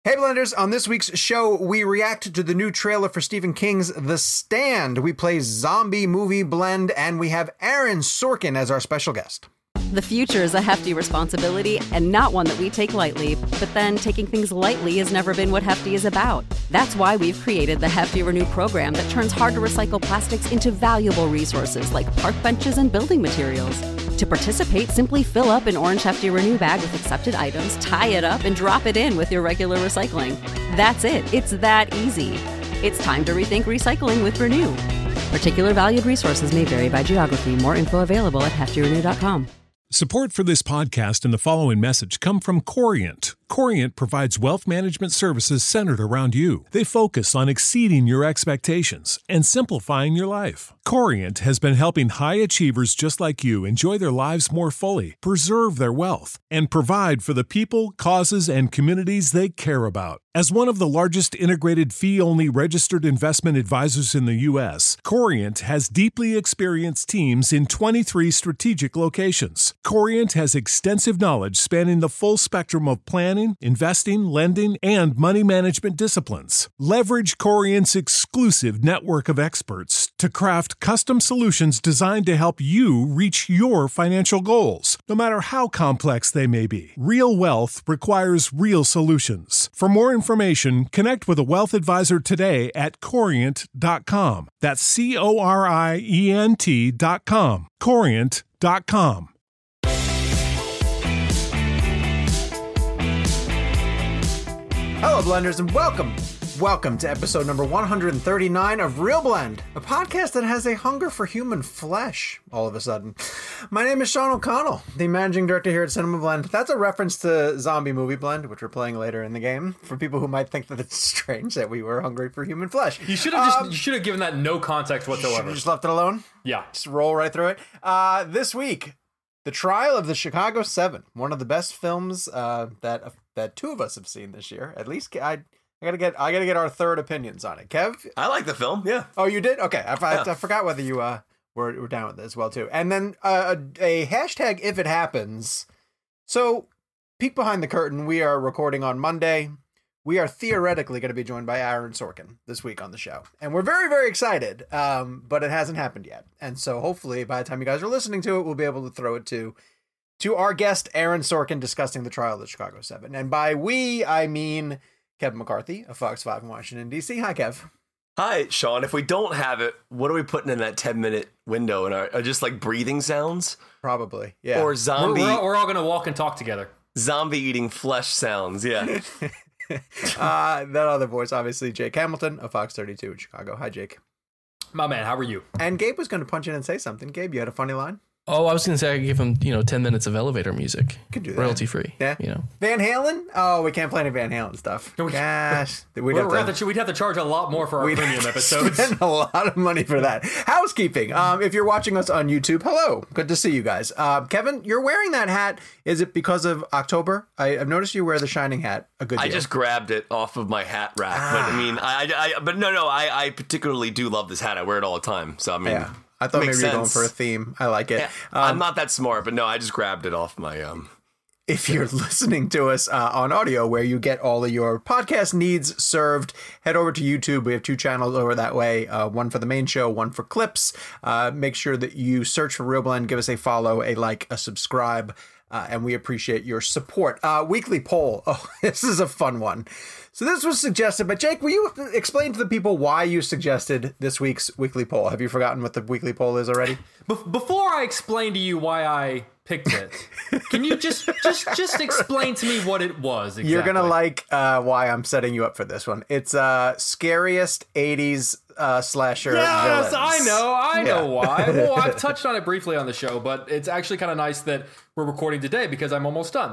Hey Blenders, on this week's show, we react to the new trailer for Stephen King's The Stand. We play Zombie Movie Blend, and we have Aaron Sorkin as our special guest. The future is a hefty responsibility and not one that we take lightly, but then taking things lightly has never been what Hefty is about. That's why we've created the Hefty Renew program that turns hard-to-recycle plastics into valuable resources like park benches and building materials. To participate, simply fill up an orange Hefty Renew bag with accepted items, tie it up, and drop it in with your regular recycling. That's it. It's that easy. It's time to rethink recycling with Renew. Particular valued resources may vary by geography. More info available at heftyrenew.com. Support for this podcast and the following message come from Corient. Corient provides wealth management services centered around you. They focus on exceeding your expectations and simplifying your life. Corient has been helping high achievers just like you enjoy their lives more fully, preserve their wealth, and provide for the people, causes, and communities they care about. As one of the largest integrated fee-only registered investment advisors in the U.S., Corient has deeply experienced teams in 23 strategic locations. Corient has extensive knowledge spanning the full spectrum of planning, investing, lending, and money management disciplines. Leverage Corient's exclusive network of experts to craft custom solutions designed to help you reach your financial goals, no matter how complex they may be. Real wealth requires real solutions. For more information, connect with a wealth advisor today at Corient.com. That's Corient.com. Corient.com. Hello Blenders and welcome to episode number 139 of Real Blend, a podcast that has a hunger for human flesh all of a sudden. My name is Sean O'Connell, the managing director here at Cinema Blend. That's a reference to Zombie Movie Blend, which we're playing later in the game, for people who might think that it's strange that we were hungry for human flesh. You should have given that no context whatsoever. Just left it alone? Yeah. Just roll right through it. This week, The Trial of the Chicago 7, one of the best films that two of us have seen this year. At least I gotta get our third opinions on it. Kev, I like the film. Yeah. Oh, you did? Okay, I forgot whether you were down with it as well too. And then a hashtag if it happens. So, peek behind the curtain. We are recording on Monday. We are theoretically going to be joined by Aaron Sorkin this week on the show, and we're very, very excited. But it hasn't happened yet, and so hopefully by the time you guys are listening to it, we'll be able to throw it to our guest Aaron Sorkin discussing the trial of the Chicago 7. And by we, I mean Kevin McCarthy of Fox 5 in Washington, D.C. Hi, Kev. Hi, Sean. If we don't have it, what are we putting in that 10-minute window? And are just like breathing sounds? Probably, yeah. Or zombie. We're all going to walk and talk together. Zombie eating flesh sounds, yeah. That other voice, obviously, Jake Hamilton of Fox 32 in Chicago. Hi, Jake. My man, how are you? And Gabe was going to punch in and say something. Gabe, you had a funny line? Oh, I was going to say I could give him, 10 minutes of elevator music. Could do that. Royalty free. Yeah. Van Halen? Oh, we can't play any Van Halen stuff. Gosh. We'd have to charge a lot more for our premium episodes. Spend a lot of money for that. Housekeeping. If you're watching us on YouTube, hello. Good to see you guys. Kevin, you're wearing that hat. Is it because of October? I've noticed you wear the Shining hat a good deal. I just grabbed it off of my hat rack. But I mean, I particularly do love this hat. I wear it all the time. So, I mean... Yeah. I thought maybe you were going for a theme. I like it. Yeah, I'm not that smart, but no, I just grabbed it off my... If you're listening to us on audio, where you get all of your podcast needs served, head over to YouTube. We have two channels over that way, one for the main show, one for clips. Make sure that you search for Real Blend, give us a follow, a like, a subscribe, and we appreciate your support. Weekly poll. Oh, this is a fun one. So this was suggested by Jake. Will you explain to the people why you suggested this week's weekly poll? Have you forgotten what the weekly poll is already? Before I explain to you why I picked it, can you just explain to me what it was exactly? You're gonna like why I'm setting you up for this one. It's scariest 80s slasher villains. I know why. Well, I've touched on it briefly on the show, but it's actually kind of nice that we're recording today because I'm almost done.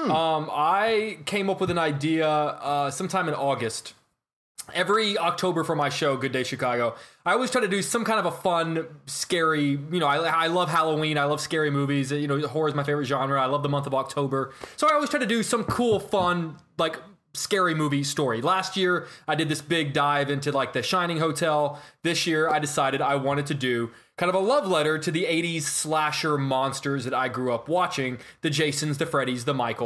I came up with an idea sometime in August. Every October for my show, Good Day Chicago, I always try to do some kind of a fun, scary, I love Halloween. I love scary movies. Horror is my favorite genre. I love the month of October. So I always try to do some cool, fun, scary movie story. Last year, I did this big dive into the Shining Hotel. This year, I decided I wanted to do kind of a love letter to the 80s slasher monsters that I grew up watching, the Jasons, the Freddys, the Michaels.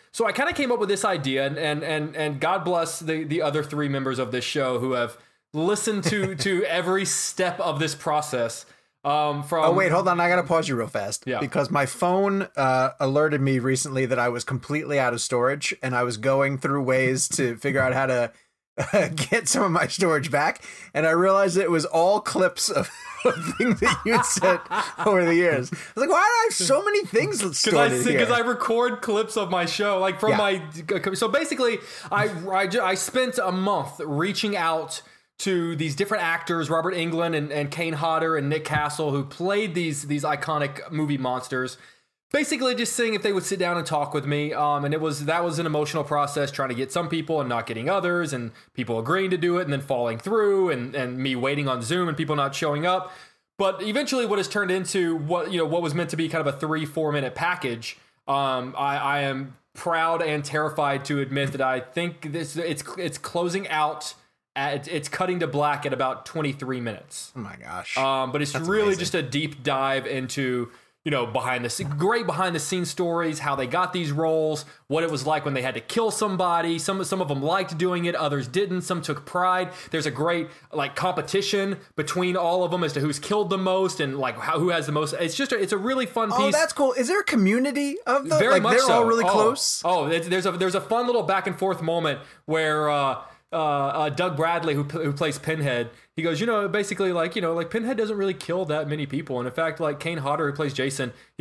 So I kind of came up with this idea, and God bless the other 3 members of this show who have listened to every step of this process. Oh, wait, hold on. I got to pause you real fast. Yeah. Because my phone alerted me recently that I was completely out of storage, and I was going through ways to figure out how to get some of my storage back. And I realized it was all clips of things that you said over the years. I was like, why do I have so many things stored in here? Because I record clips of my show, like from my. So basically, I spent a month reaching out to these different actors, Robert Englund and Kane Hodder and Nick Castle, who played these iconic movie monsters. Basically, just seeing if they would sit down and talk with me. And that was an emotional process, trying to get some people and not getting others, and people agreeing to do it and then falling through, and me waiting on Zoom and people not showing up. But eventually, what has turned into what was meant to be kind of a 3-4 minute package. I am proud and terrified to admit that I think it's closing out. It's cutting to black at about 23 minutes. Oh my gosh. But it's really amazing. Just a deep dive into, behind the scenes stories, how they got these roles, what it was like when they had to kill somebody. Some of them liked doing it, others didn't. Some took pride. There's a great competition between all of them as to who's killed the most and who has the most. It's a really fun piece. Oh, that's cool. Is there a community of them? Very much they're so. all really close. There's a fun little back and forth moment where Doug Bradley, who plays Pinhead, he goes, basically Pinhead doesn't really kill that many people, and in fact, Kane Hodder, who plays Jason, he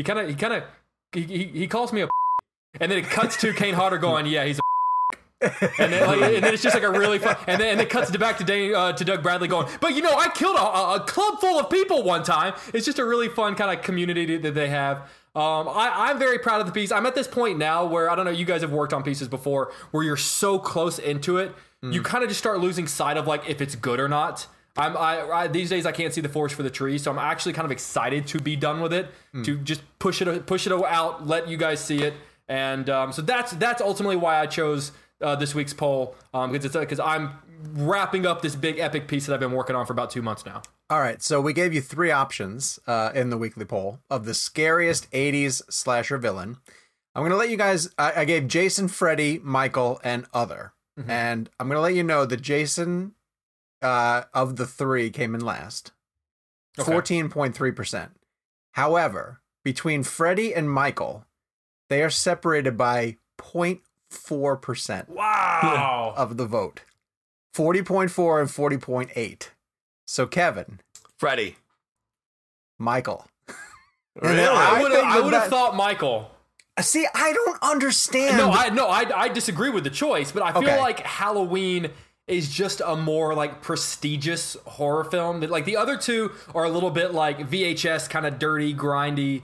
calls me a, and then it cuts to Kane Hodder going, yeah, he's a, and then it's just a really fun, and then it cuts back to Doug Bradley going, but I killed a club full of people one time. It's just a really fun kind of community that they have. I'm very proud of the piece. I'm at this point now where, I don't know, you guys have worked on pieces before where you're so close into it, you kind of just start losing sight of if it's good or not. I these days I can't see the forest for the trees, so I'm actually kind of excited to be done with it, to just push it out, let you guys see it, and so that's ultimately why I chose this week's poll, because I'm wrapping up this big epic piece that I've been working on for about 2 months now. All right, so we gave you 3 options in the weekly poll of the scariest 80s slasher villain. I'm going to let you guys, I gave Jason, Freddy, Michael, and other. Mm-hmm. And I'm going to let you know that Jason, of the 3, came in last. Okay. 14.3%. However, between Freddy and Michael, they are separated by 0.4%. Wow! Of the vote. 40.4 and 40.8. So Kevin, Freddy, Michael. Really? I would have thought Michael. See, I don't understand. I disagree with the choice, but I feel like Halloween is just a more prestigious horror film. That the other 2 are a little bit VHS kind of dirty, grindy.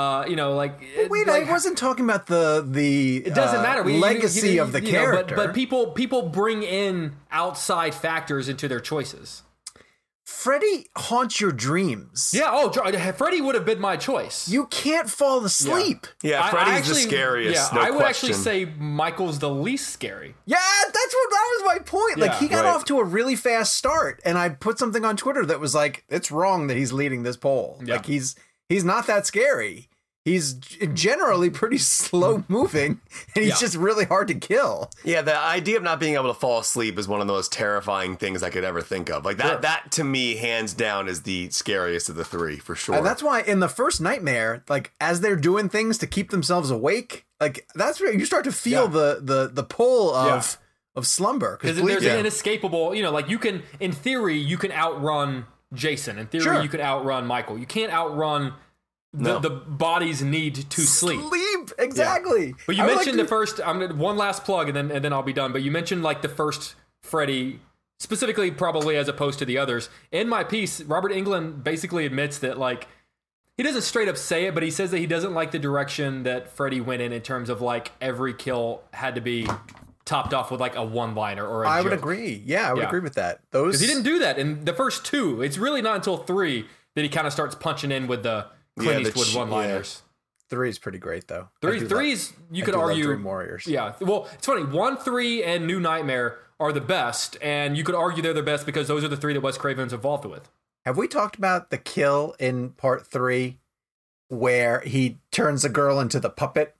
Wait, I wasn't talking about the it doesn't matter. Legacy of the character. But people bring in outside factors into their choices. Freddy haunts your dreams. Yeah, Freddy would have been my choice. You can't fall asleep. Yeah, Freddy's the scariest. Yeah, no I would question. actually say Michael's the least scary. Yeah, that was my point. He got off to a really fast start, and I put something on Twitter that was it's wrong that he's leading this poll. Yeah. He's not that scary. He's generally pretty slow moving, and he's just really hard to kill. Yeah, the idea of not being able to fall asleep is one of the most terrifying things I could ever think of. That to me, hands down, is the scariest of the 3, for sure. And that's why in the first Nightmare, as they're doing things to keep themselves awake, that's where you start to feel the pull of slumber. Because there's an inescapable, you can, in theory, you can outrun Jason. In theory, you can outrun Michael. You can't outrun the body's need to sleep. Exactly. Yeah. But you mentioned the first. One last plug, and then I'll be done. But you mentioned the first Freddy, specifically, probably as opposed to the others. In my piece, Robert Englund basically admits that he doesn't straight up say it, but he says that he doesn't like the direction that Freddy went in terms of every kill had to be topped off with a one-liner or a I joke. would agree. Yeah, I would agree with that. Because he didn't do that in the first 2. It's really not until 3 that he kind of starts punching in with the Clint Eastwood one-liners. 3 is pretty great, though. Three's you could argue. Dream Warriors. Yeah. Well, it's funny. 1, 3, and New Nightmare are the best, and you could argue they're the best because those are the 3 that Wes Craven's involved with. Have we talked about the kill in part 3 where he turns the girl into the puppet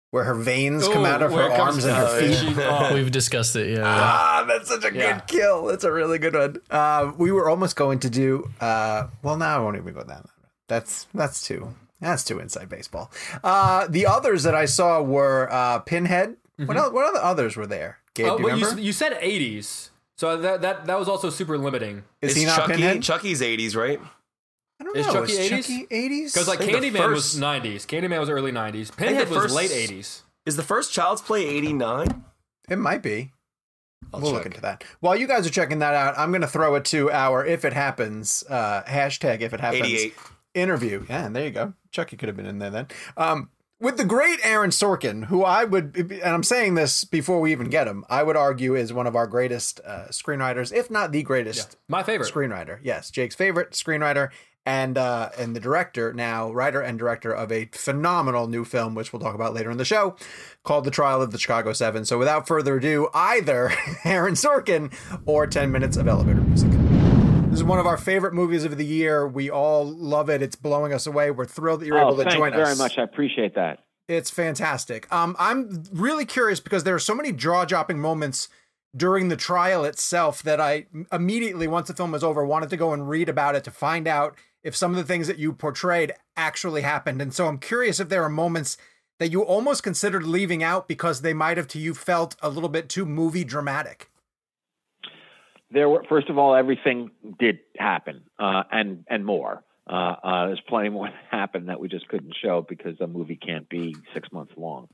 where her veins come out of where her it comes arms and her feet. We've discussed it. Yeah. That's such a good kill. That's a really good one. We were almost going to do. Well, now I won't even go down. That's too inside baseball. The others that I saw were Pinhead. What other others were there? Gabe, do you remember? You said 80s, so that was also super limiting. Is he not Chucky? Pinhead? Chucky's 80s, right? I don't Is know. Chucky Is 80s? Chucky 80s? Because like I think the Candyman first- was 90s, Candyman was early 90s, Pinhead was late 80s. Is the first Child's Play 89? It might be. We'll check. look into that. While you guys are checking that out, I'm going to throw it to our If It Happens, hashtag If It Happens 88. interview. Yeah, and there you go. Chucky could have been in there then. With the great Aaron Sorkin, who I would, and I'm saying this before we even get him, I would argue is one of our greatest screenwriters, if not the greatest. My favorite. Screenwriter. Yes, Jake's favorite screenwriter. And the director, now writer and director of a phenomenal new film, which we'll talk about later in the show, called The Trial of the Chicago 7. So without further ado, either Aaron Sorkin or 10 Minutes of Elevator Music. This is one of our favorite movies of the year. We all love it. It's blowing us away. We're thrilled that you're able to join us. Thanks very much. I appreciate that. It's fantastic. I'm really curious because there are so many jaw-dropping moments during the trial itself that I immediately, once the film was over, wanted to go and read about it to find out if some of the things that you portrayed actually happened. And so I'm curious if there are moments that you almost considered leaving out because they might have to you felt a little bit too movie dramatic. There were, first of all, everything did happen, and more. There's plenty more that happened that we just couldn't show because a movie can't be 6 months long.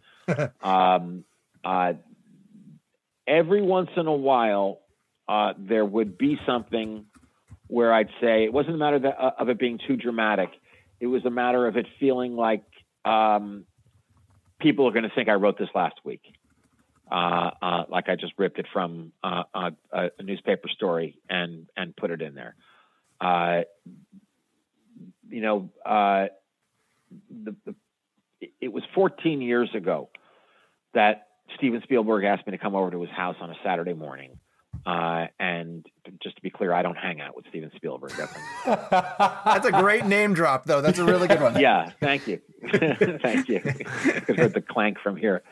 Every once in a while, there would be something where I'd say it wasn't a matter of it being too dramatic. It was a matter of it feeling like people are going to think I wrote this last week. Like I just ripped it from a newspaper story and put it in there. It was 14 years ago that Steven Spielberg asked me to come over to his house on a Saturday morning. And just to be clear, I don't hang out with Steven Spielberg. That's a great name drop, though. That's a really good one. Yeah, thank you. Thank you. Could heard the clank from here.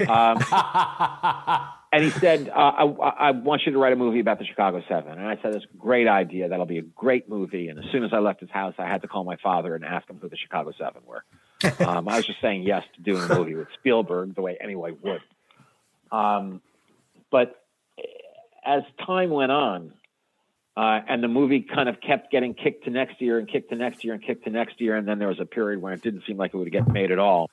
And he said, I want you to write a movie about the Chicago 7. And I said, that's a great idea. That'll be a great movie. And as soon as I left his house, I had to call my father and ask him who the Chicago 7 were. I was just saying yes to doing a movie with Spielberg the way anyone would. But as time went on, and the movie kind of kept getting kicked to next year and kicked to next year and kicked to next year, and then there was a period where it didn't seem like it would get made at all.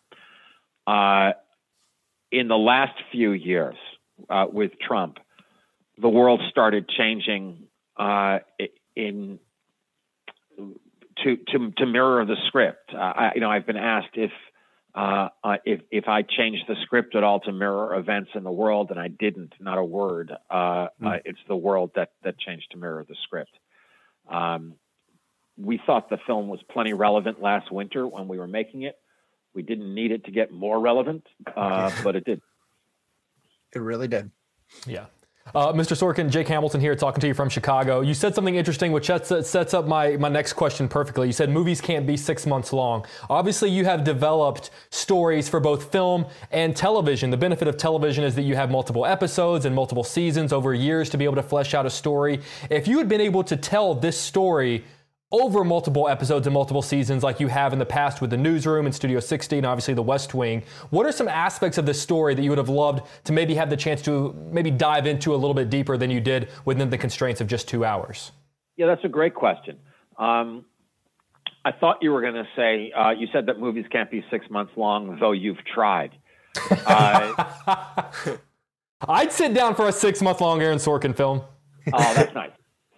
In the last few years, with Trump, the world started changing to mirror the script. I've been asked if I changed the script at all to mirror events in the world, and I didn't, not a word. It's the world that changed to mirror the script. We thought the film was plenty relevant last winter when we were making it. We didn't need it to get more relevant, but it did. It really did. Yeah. Mr. Sorkin, Jake Hamilton here talking to you from Chicago. You said something interesting which sets up my next question perfectly. You said movies can't be 6 months long. Obviously, you have developed stories for both film and television. The benefit of television is that you have multiple episodes and multiple seasons over years to be able to flesh out a story. If you had been able to tell this story over multiple episodes and multiple seasons like you have in the past with The Newsroom and Studio 60 and obviously The West Wing, what are some aspects of this story that you would have loved to maybe have the chance to maybe dive into a little bit deeper than you did within the constraints of just 2 hours? Yeah, that's a great question. I thought you were going to say, you said that movies can't be 6 months long, though you've tried. I'd sit down for a 6 month long Aaron Sorkin film. Oh, that's nice.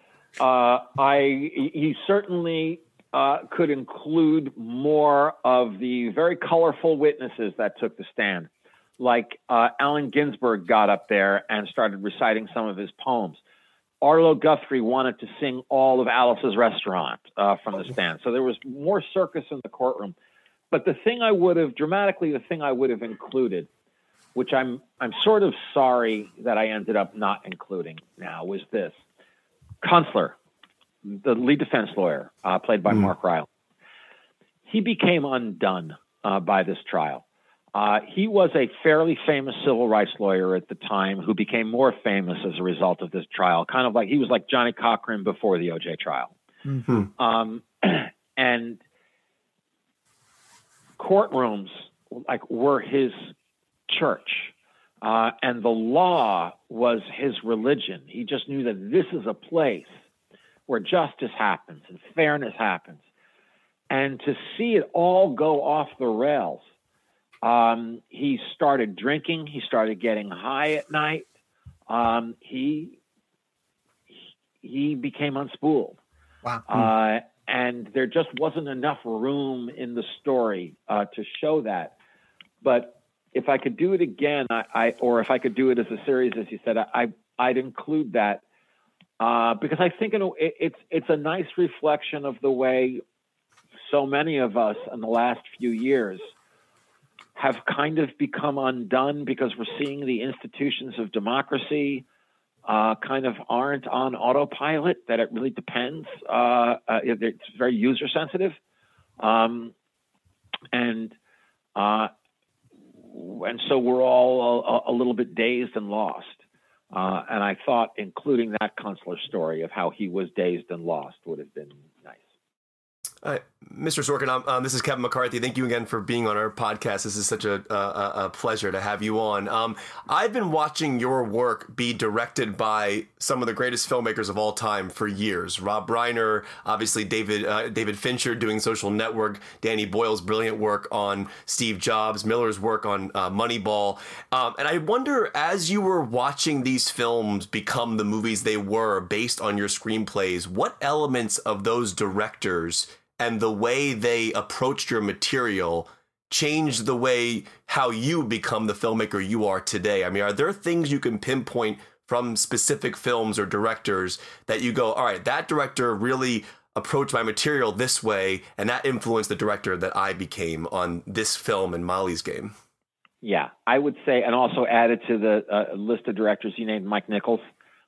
He certainly could include more of the very colorful witnesses that took the stand. Like Allen Ginsberg got up there and started reciting some of his poems. Arlo Guthrie wanted to sing all of Alice's Restaurant from the stand. So there was more circus in the courtroom. But the thing I would have included, which I'm sort of sorry that I ended up not including now, was this. Kunstler, the lead defense lawyer, played by Mark Rylance, he became undone by this trial. He was a fairly famous civil rights lawyer at the time who became more famous as a result of this trial. Kind of like he was like Johnny Cochran before the OJ trial. Mm-hmm. And courtrooms were his church, and the law was his religion. He just knew that this is a place where justice happens and fairness happens. And to see it all go off the rails, he started drinking. He started getting high at night. He became unspooled. Wow. And there just wasn't enough room in the story to show that. But if I could do it again, or if I could do it as a series, as you said, I'd include that because I think it's a nice reflection of the way so many of us in the last few years have kind of become undone because we're seeing the institutions of democracy kind of aren't on autopilot, that it really depends. It's very user sensitive. And so we're all a little bit dazed and lost. And I thought including that Kunstler story of how he was dazed and lost would have been nice. Mr. Sorkin, this is Kevin McCarthy. Thank you again for being on our podcast. This is such a pleasure to have you on. I've been watching your work be directed by some of the greatest filmmakers of all time for years. Rob Reiner, obviously David Fincher doing Social Network, Danny Boyle's brilliant work on Steve Jobs, Miller's work on Moneyball. And I wonder, as you were watching these films become the movies they were based on your screenplays, what elements of those directors and the way they approached your material changed the way how you become the filmmaker you are today? I mean, are there things you can pinpoint from specific films or directors that you go, all right, that director really approached my material this way, and that influenced the director that I became on this film and Molly's Game? Yeah, I would say, and also added to the list of directors you named, Mike Nichols.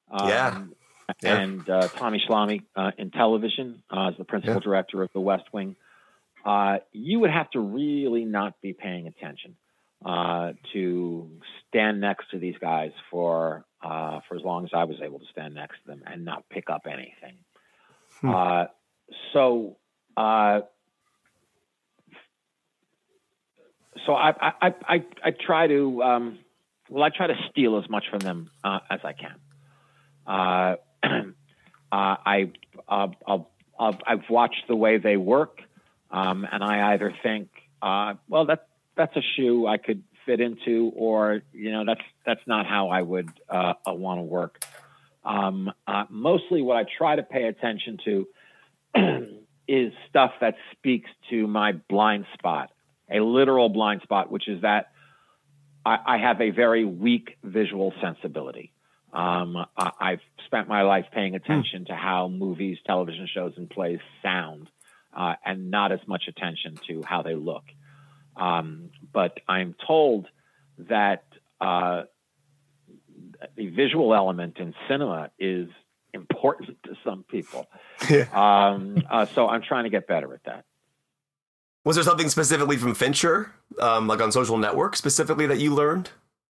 And Tommy Schlamme in television as the principal director of The West Wing. You would have to really not be paying attention to stand next to these guys for as long as I was able to stand next to them and not pick up anything. So I try to I try to steal as much from them as I can. I've watched the way they work, and I either think, well, that's a shoe I could fit into, or that's not how I would want to work. Mostly, what I try to pay attention to is stuff that speaks to my blind spot, a literal blind spot, which is that I have a very weak visual sensibility. I've spent my life paying attention to how movies, television shows, and plays sound, and not as much attention to how they look. But I'm told that the visual element in cinema is important to some people. So I'm trying to get better at that. Was there something specifically from Fincher, like on Social Network specifically, that you learned?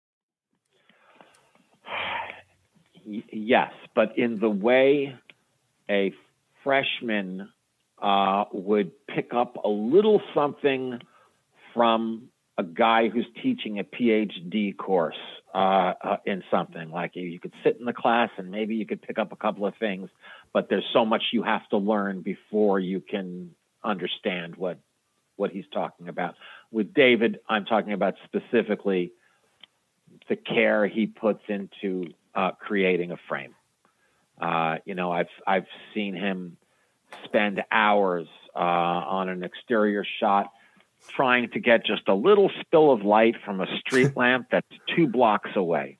Yes, but in the way a freshman would pick up a little something from a guy who's teaching a PhD course in something. Like you could sit in the class and maybe you could pick up a couple of things, but there's so much you have to learn before you can understand what he's talking about. With David, I'm talking about specifically the care he puts into creating a frame. I've seen him spend hours on an exterior shot trying to get just a little spill of light from a street lamp that's 2 blocks away.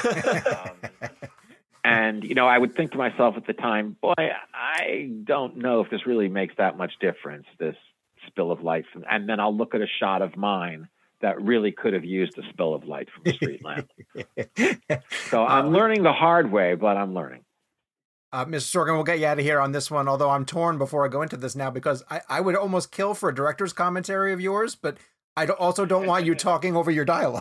And I would think to myself at the time, boy, I don't know if this really makes that much difference, this spill of light. And then I'll look at a shot of mine that really could have used a spill of light from a street lamp. So I'm learning the hard way, but I'm learning. Mr. Sorkin, we'll get you out of here on this one, although I'm torn before I go into this now, because I would almost kill for a director's commentary of yours, but also don't want you talking over your dialogue.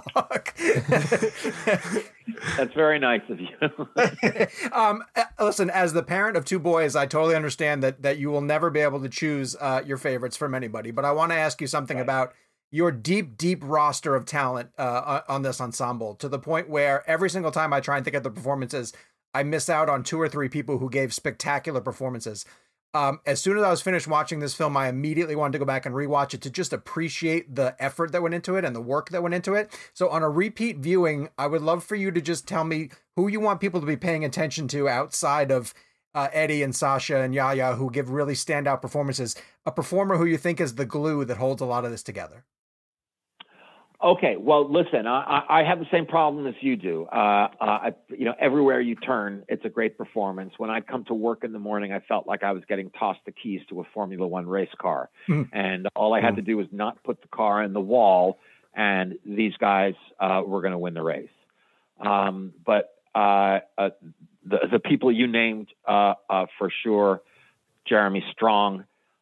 That's very nice of you. Listen, as the parent of two boys, I totally understand that you will never be able to choose your favorites from anybody. But I want to ask you something about your deep roster of talent on this ensemble, to the point where every single time I try and think of the performances, I miss out on 2 or 3 people who gave spectacular performances. As soon as I was finished watching this film, I immediately wanted to go back and rewatch it to just appreciate the effort that went into it and the work that went into it. So on a repeat viewing, I would love for you to just tell me who you want people to be paying attention to outside of Eddie and Sasha and Yahya, who give really standout performances. A performer who you think is the glue that holds a lot of this together. Okay, well, listen, I have the same problem as you do. Everywhere you turn, it's a great performance. When I come to work in the morning, I felt like I was getting tossed the keys to a Formula One race car. And all I had to do was not put the car in the wall, and these guys were going to win the race. But the people you named, for sure, Jeremy Strong,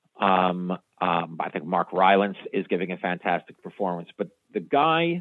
I think Mark Rylance is giving a fantastic performance. But the guy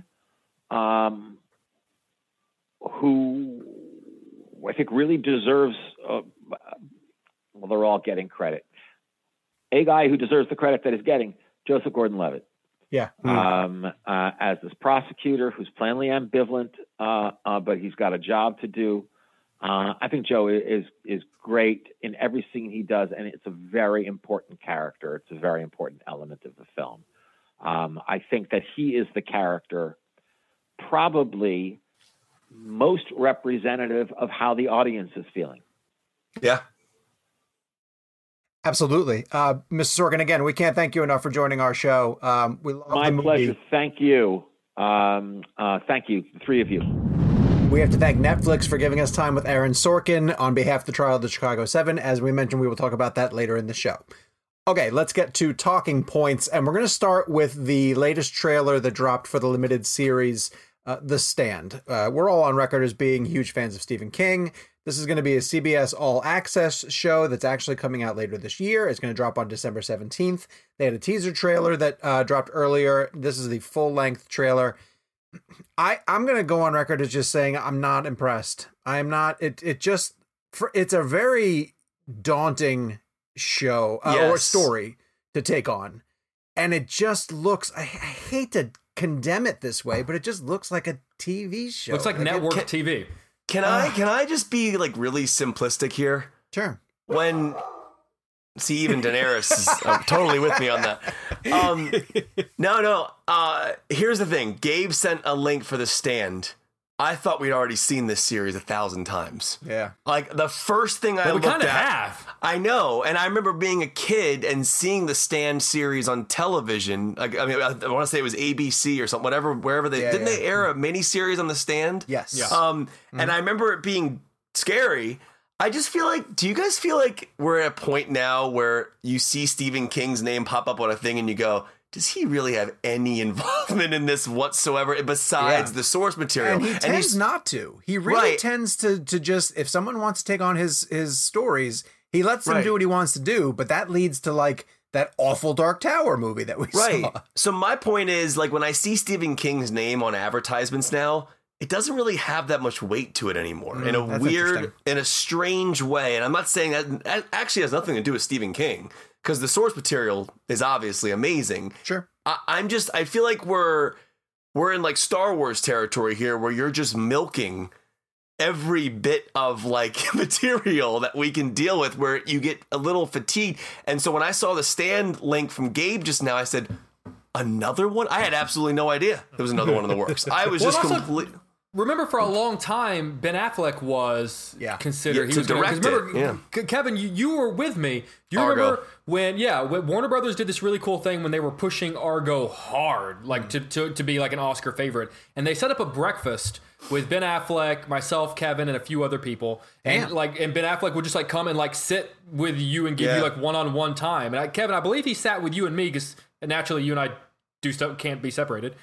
who I think really deserves, well, they're all getting credit. A guy who deserves the credit that he's getting, Joseph Gordon-Levitt. Yeah. As this prosecutor who's plainly ambivalent, but he's got a job to do. I think Joe is great in every scene he does, and it's a very important character. It's a very important element of the film. I think that he is the character probably most representative of how the audience is feeling. Yeah. Absolutely. Mr. Sorkin, again, we can't thank you enough for joining our show. We love My the movie. pleasure. Thank you. Thank you, the 3 of you. We have to thank Netflix for giving us time with Aaron Sorkin on behalf of the trial of the Chicago 7. As we mentioned, we will talk about that later in the show. Okay, let's get to talking points, and we're going to start with the latest trailer that dropped for the limited series, The Stand. We're all on record as being huge fans of Stephen King. This is going to be a CBS All Access show that's actually coming out later this year. It's going to drop on December 17th. They had a teaser trailer that dropped earlier. This is the full-length trailer. I'm going to go on record as just saying I'm not impressed. I am not. It's a very daunting show or story to take on. And it just looks, I hate to condemn it this way, but it just looks like a TV show. Looks like network TV. Can I just be like really simplistic here? Sure. See, even Daenerys is totally with me on that. Here's the thing. Gabe sent a link for The Stand. I thought we'd already seen this series 1,000 times. Yeah. Like the first thing I looked at. Have. I know. And I remember being a kid and seeing the Stand series on television. I want to say it was ABC or something, wherever they didn't they air a mini series on The Stand? Yes. Yeah. And I remember it being scary. I just feel like, do you guys feel like we're at a point now where you see Stephen King's name pop up on a thing and you go, does he really have any involvement in this whatsoever besides the source material? And he tends not to. He really tends to just, if someone wants to take on his stories, he lets them do what he wants to do, but that leads to like that awful Dark Tower movie that we saw. So my point is, like, when I see Stephen King's name on advertisements now, it doesn't really have that much weight to it anymore in a weird, in a strange way. And I'm not saying that actually has nothing to do with Stephen King, because the source material is obviously amazing. Sure. I feel like we're in like Star Wars territory here, where you're just milking every bit of like material that we can deal with, where you get a little fatigued. And so when I saw the Stand link from Gabe just now, I said, another one? I had absolutely no idea there was another one in the works. I was just completely... Remember, for a long time, Ben Affleck was considered. He was directed. Remember, Kevin, you were with me. Do you remember when Warner Brothers did this really cool thing when they were pushing Argo hard, like to be like an Oscar favorite, and they set up a breakfast with Ben Affleck, myself, Kevin, and a few other people, and Ben Affleck would just like come and like sit with you and give you like one-on-one time. And Kevin, I believe he sat with you and me because naturally you and I do stuff can't be separated.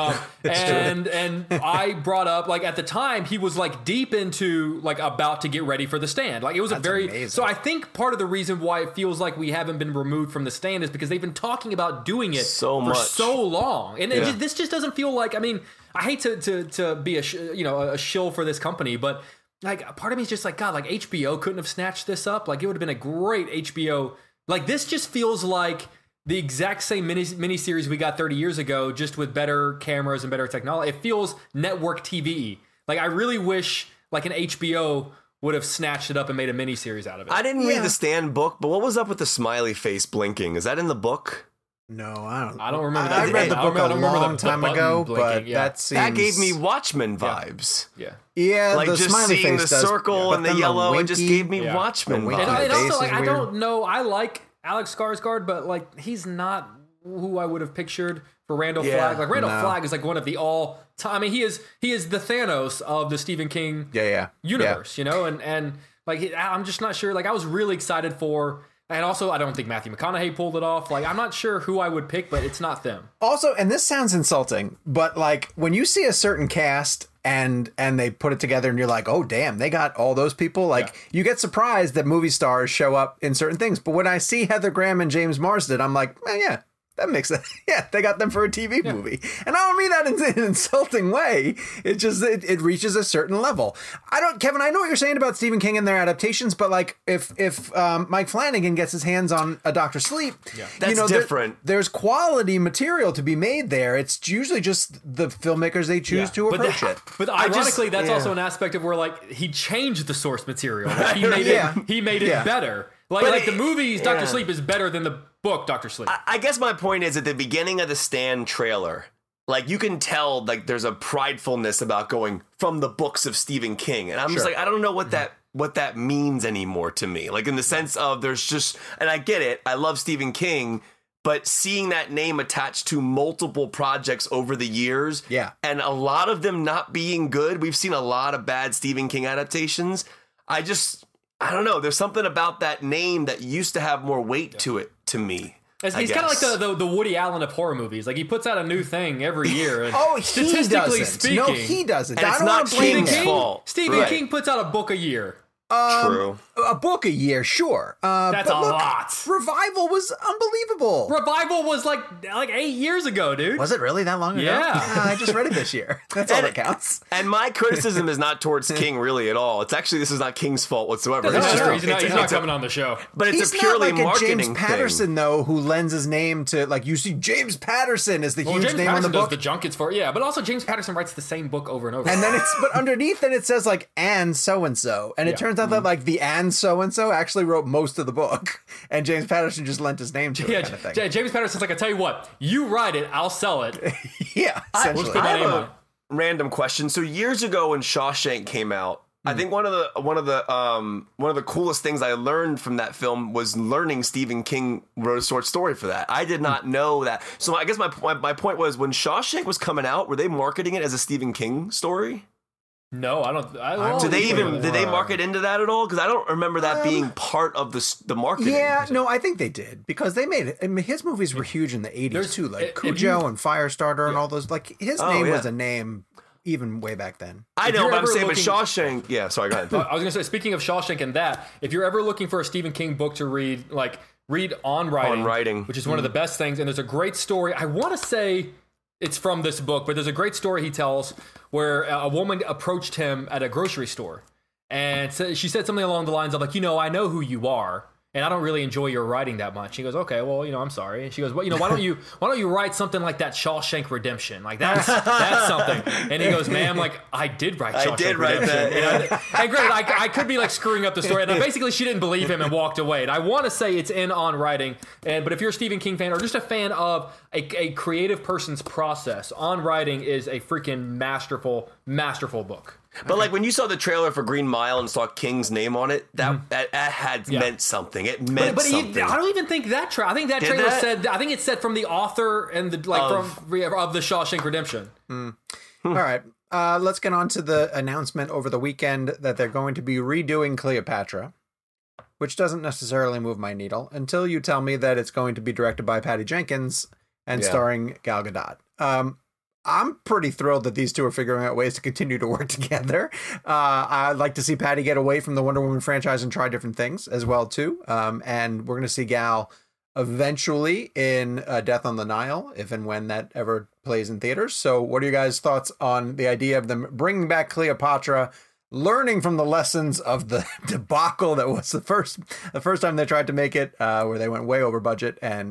And I brought up, like, at the time he was like deep into like about to get ready for The Stand. Like it was amazing. So I think part of the reason why it feels like we haven't been removed from The Stand is because they've been talking about doing it for so long, and this just doesn't feel like. I mean, I hate to be a shill for this company, but like part of me is just like, God, like HBO couldn't have snatched this up. Like it would have been a great HBO. Like this just feels like the exact same miniseries we got 30 years ago, just with better cameras and better technology. It feels network TV. Like I really wish like an HBO would have snatched it up and made a miniseries out of it. I didn't read the Stand book, but what was up with the smiley face blinking? Is that in the book? No, I don't remember that. I read the book a long time ago, but that gave me Watchmen vibes. Yeah, like the just smiley seeing face the circle and the yellow, it just gave me Yeah. Watchmen The winky vibes. And also, like, I weird. don't know. I like Alex Skarsgård, but like he's not who I would have pictured for Randall Flagg. Like Randall Flagg is like one of the all time. I mean, he is the Thanos of the Stephen King universe, you know. And like I'm just not sure. Like I was really excited for. And also, I don't think Matthew McConaughey pulled it off. Like, I'm not sure who I would pick, but it's not them. Also, and this sounds insulting, but like when you see a certain cast and they put it together and you're like, oh, damn, they got all those people. Like you get surprised that movie stars show up in certain things. But when I see Heather Graham and James Marsden, I'm like, yeah. That makes sense. Yeah, they got them for a TV movie. And I don't mean that in an insulting way. It just, it reaches a certain level. Kevin, I know what you're saying about Stephen King and their adaptations, but like if Mike Flanagan gets his hands on a Dr. Sleep, that's different. There's quality material to be made there. It's usually just the filmmakers they choose to approach it. But ironically, that's also an aspect of where like he changed the source material. Like, he made it better. Like the movies, Dr. Sleep is better than the book, Dr. Sleep. I guess my point is at the beginning of the Stand trailer, like you can tell like there's a pridefulness about going from the books of Stephen King. And I'm just like, I don't know what that means anymore to me. Like in the sense of there's just, and I get it, I love Stephen King, but seeing that name attached to multiple projects over the years, and a lot of them not being good, we've seen a lot of bad Stephen King adaptations. I don't know. There's something about that name that used to have more weight to it to me. He's kind of like the Woody Allen of horror movies. Like he puts out a new thing every year. And he statistically doesn't. speaking, No, he doesn't. And I it's don't not want to blame King's him. fault. Stephen King puts out a book a year. True. A book a year, sure. That's but a lot. Revival was unbelievable. Revival was like 8 years ago, dude. Was it really that long ago? Yeah. I just read it this year. That's all that counts. And my criticism is not towards King really at all. It's actually, this is not King's fault whatsoever. That's It's just just he's not coming on the show. But it's He's a purely not like marketing a James Patterson, though, who lends his name to, like, you see James Patterson is the huge James name Patterson on the book. does the junkets for but also James Patterson writes the same book over and over. And then but underneath it says like and so and so, and it turns out that like the and so and so actually wrote most of the book, and James Patterson just lent his name to it. Kind of thing. James Patterson's like, I tell you what, you write it, I'll sell it. Essentially. I have a random question. So years ago when Shawshank came out, I think one of the coolest things I learned from that film was learning Stephen King wrote a short story for that. I did not know that. So I guess my point was when Shawshank was coming out, were they marketing it as a Stephen King story? No, I don't. Did they market into that at all? Because I don't remember that being part of the marketing. Yeah, no, I think they did because they made it. I mean, his movies were huge in the 80s too, like Cujo and Firestarter and all those. Like his name was a name even way back then. I know, but I'm saying, but Shawshank. Yeah, sorry, go ahead. I was going to say, speaking of Shawshank and that, if you're ever looking for a Stephen King book to read, read On Writing, which is one of the best things, and there's a great story. I want to say it's from this book, but there's a great story he tells where a woman approached him at a grocery store, and she said something along the lines of like, I know who you are, and I don't really enjoy your writing that much. He goes, okay, well, I'm sorry. And she goes, well, why don't you write something like that Shawshank Redemption? Like that's something. And he goes, ma'am, like I did write Shawshank Redemption. That, yeah. And granted, I could be like screwing up the story. And basically she didn't believe him and walked away. And I want to say it's in On Writing. But if you're a Stephen King fan or just a fan of a creative person's process, On Writing is a freaking masterful book. But like when you saw the trailer for Green Mile and saw King's name on it, that had meant something. It meant something. I don't even think that trailer. I think that trailer said. I think it said from the author and the of the Shawshank Redemption. All right, let's get on to the announcement over the weekend that they're going to be redoing Cleopatra, which doesn't necessarily move my needle until you tell me that it's going to be directed by Patty Jenkins and Yeah. starring Gal Gadot. I'm pretty thrilled that these two are figuring out ways to continue to work together. I'd like to see Patty get away from the Wonder Woman franchise and try different things as well too. And we're going to see Gal eventually in Death on the Nile, if and when that ever plays in theaters. So what are your guys' thoughts on the idea of them bringing back Cleopatra, learning from the lessons of the debacle that was the first time they tried to make it, where they went way over budget and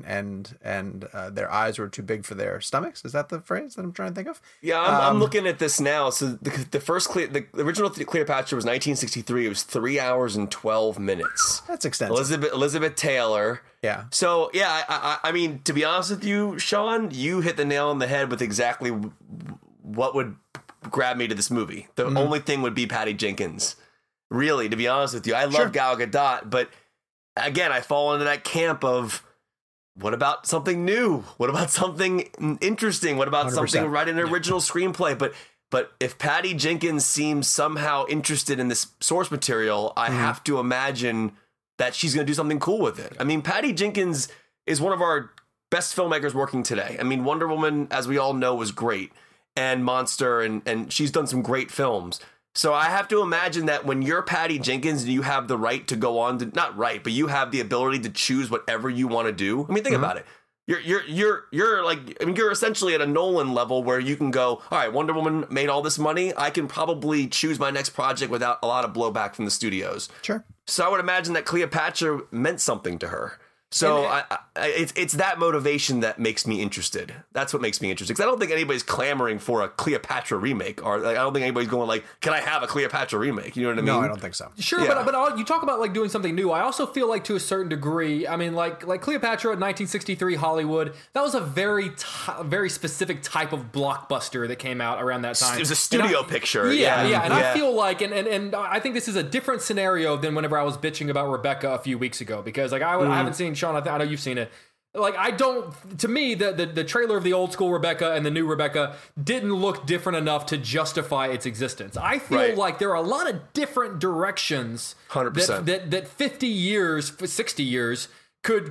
their eyes were too big for their stomachs? Is that the phrase that I'm trying to think of? Yeah, I'm looking at this now. So the original Cleopatra was 1963. It was 3 hours and 12 minutes. That's extensive. Elizabeth Taylor. Yeah. So yeah, I mean, to be honest with you, Sean, you hit the nail on the head with exactly what would grab me to this movie. The only thing would be Patty Jenkins. Really, to be honest with you, I love Gal Gadot, but again, I fall into that camp of what about something new? What about something interesting? What about 100%. something right in an original screenplay? But if Patty Jenkins seems somehow interested in this source material, I have to imagine that she's going to do something cool with it. I mean, Patty Jenkins is one of our best filmmakers working today. I mean, Wonder Woman, as we all know, was great. And Monster, and she's done some great films. So I have to imagine that when you're Patty Jenkins and you have the right to go on to, not right, but you have the ability to choose whatever you want to do. I mean, think about it. You're like, I mean, you're essentially at a Nolan level where you can go, all right, Wonder Woman made all this money. I can probably choose my next project without a lot of blowback from the studios. Sure. So I would imagine that Cleopatra meant something to her. So it's that motivation that makes me interested. That's what makes me interested. Because I don't think anybody's clamoring for a Cleopatra remake, or like, I don't think anybody's going like, "Can I have a Cleopatra remake?" You know what I mean? No, I don't think so. Sure, Yeah. but you talk about like doing something new. I also feel like to a certain degree, I mean, like Cleopatra in 1963 Hollywood, that was a very specific type of blockbuster that came out around that time. It was a studio picture. Yeah. And I feel like, and I think this is a different scenario than whenever I was bitching about Rebecca a few weeks ago, because like I haven't seen Sean. I know you've seen it. Like I don't. To me, the trailer of the old school Rebecca and the new Rebecca didn't look different enough to justify its existence. I feel like there are a lot of different directions 100%. that 50 years, 60 years could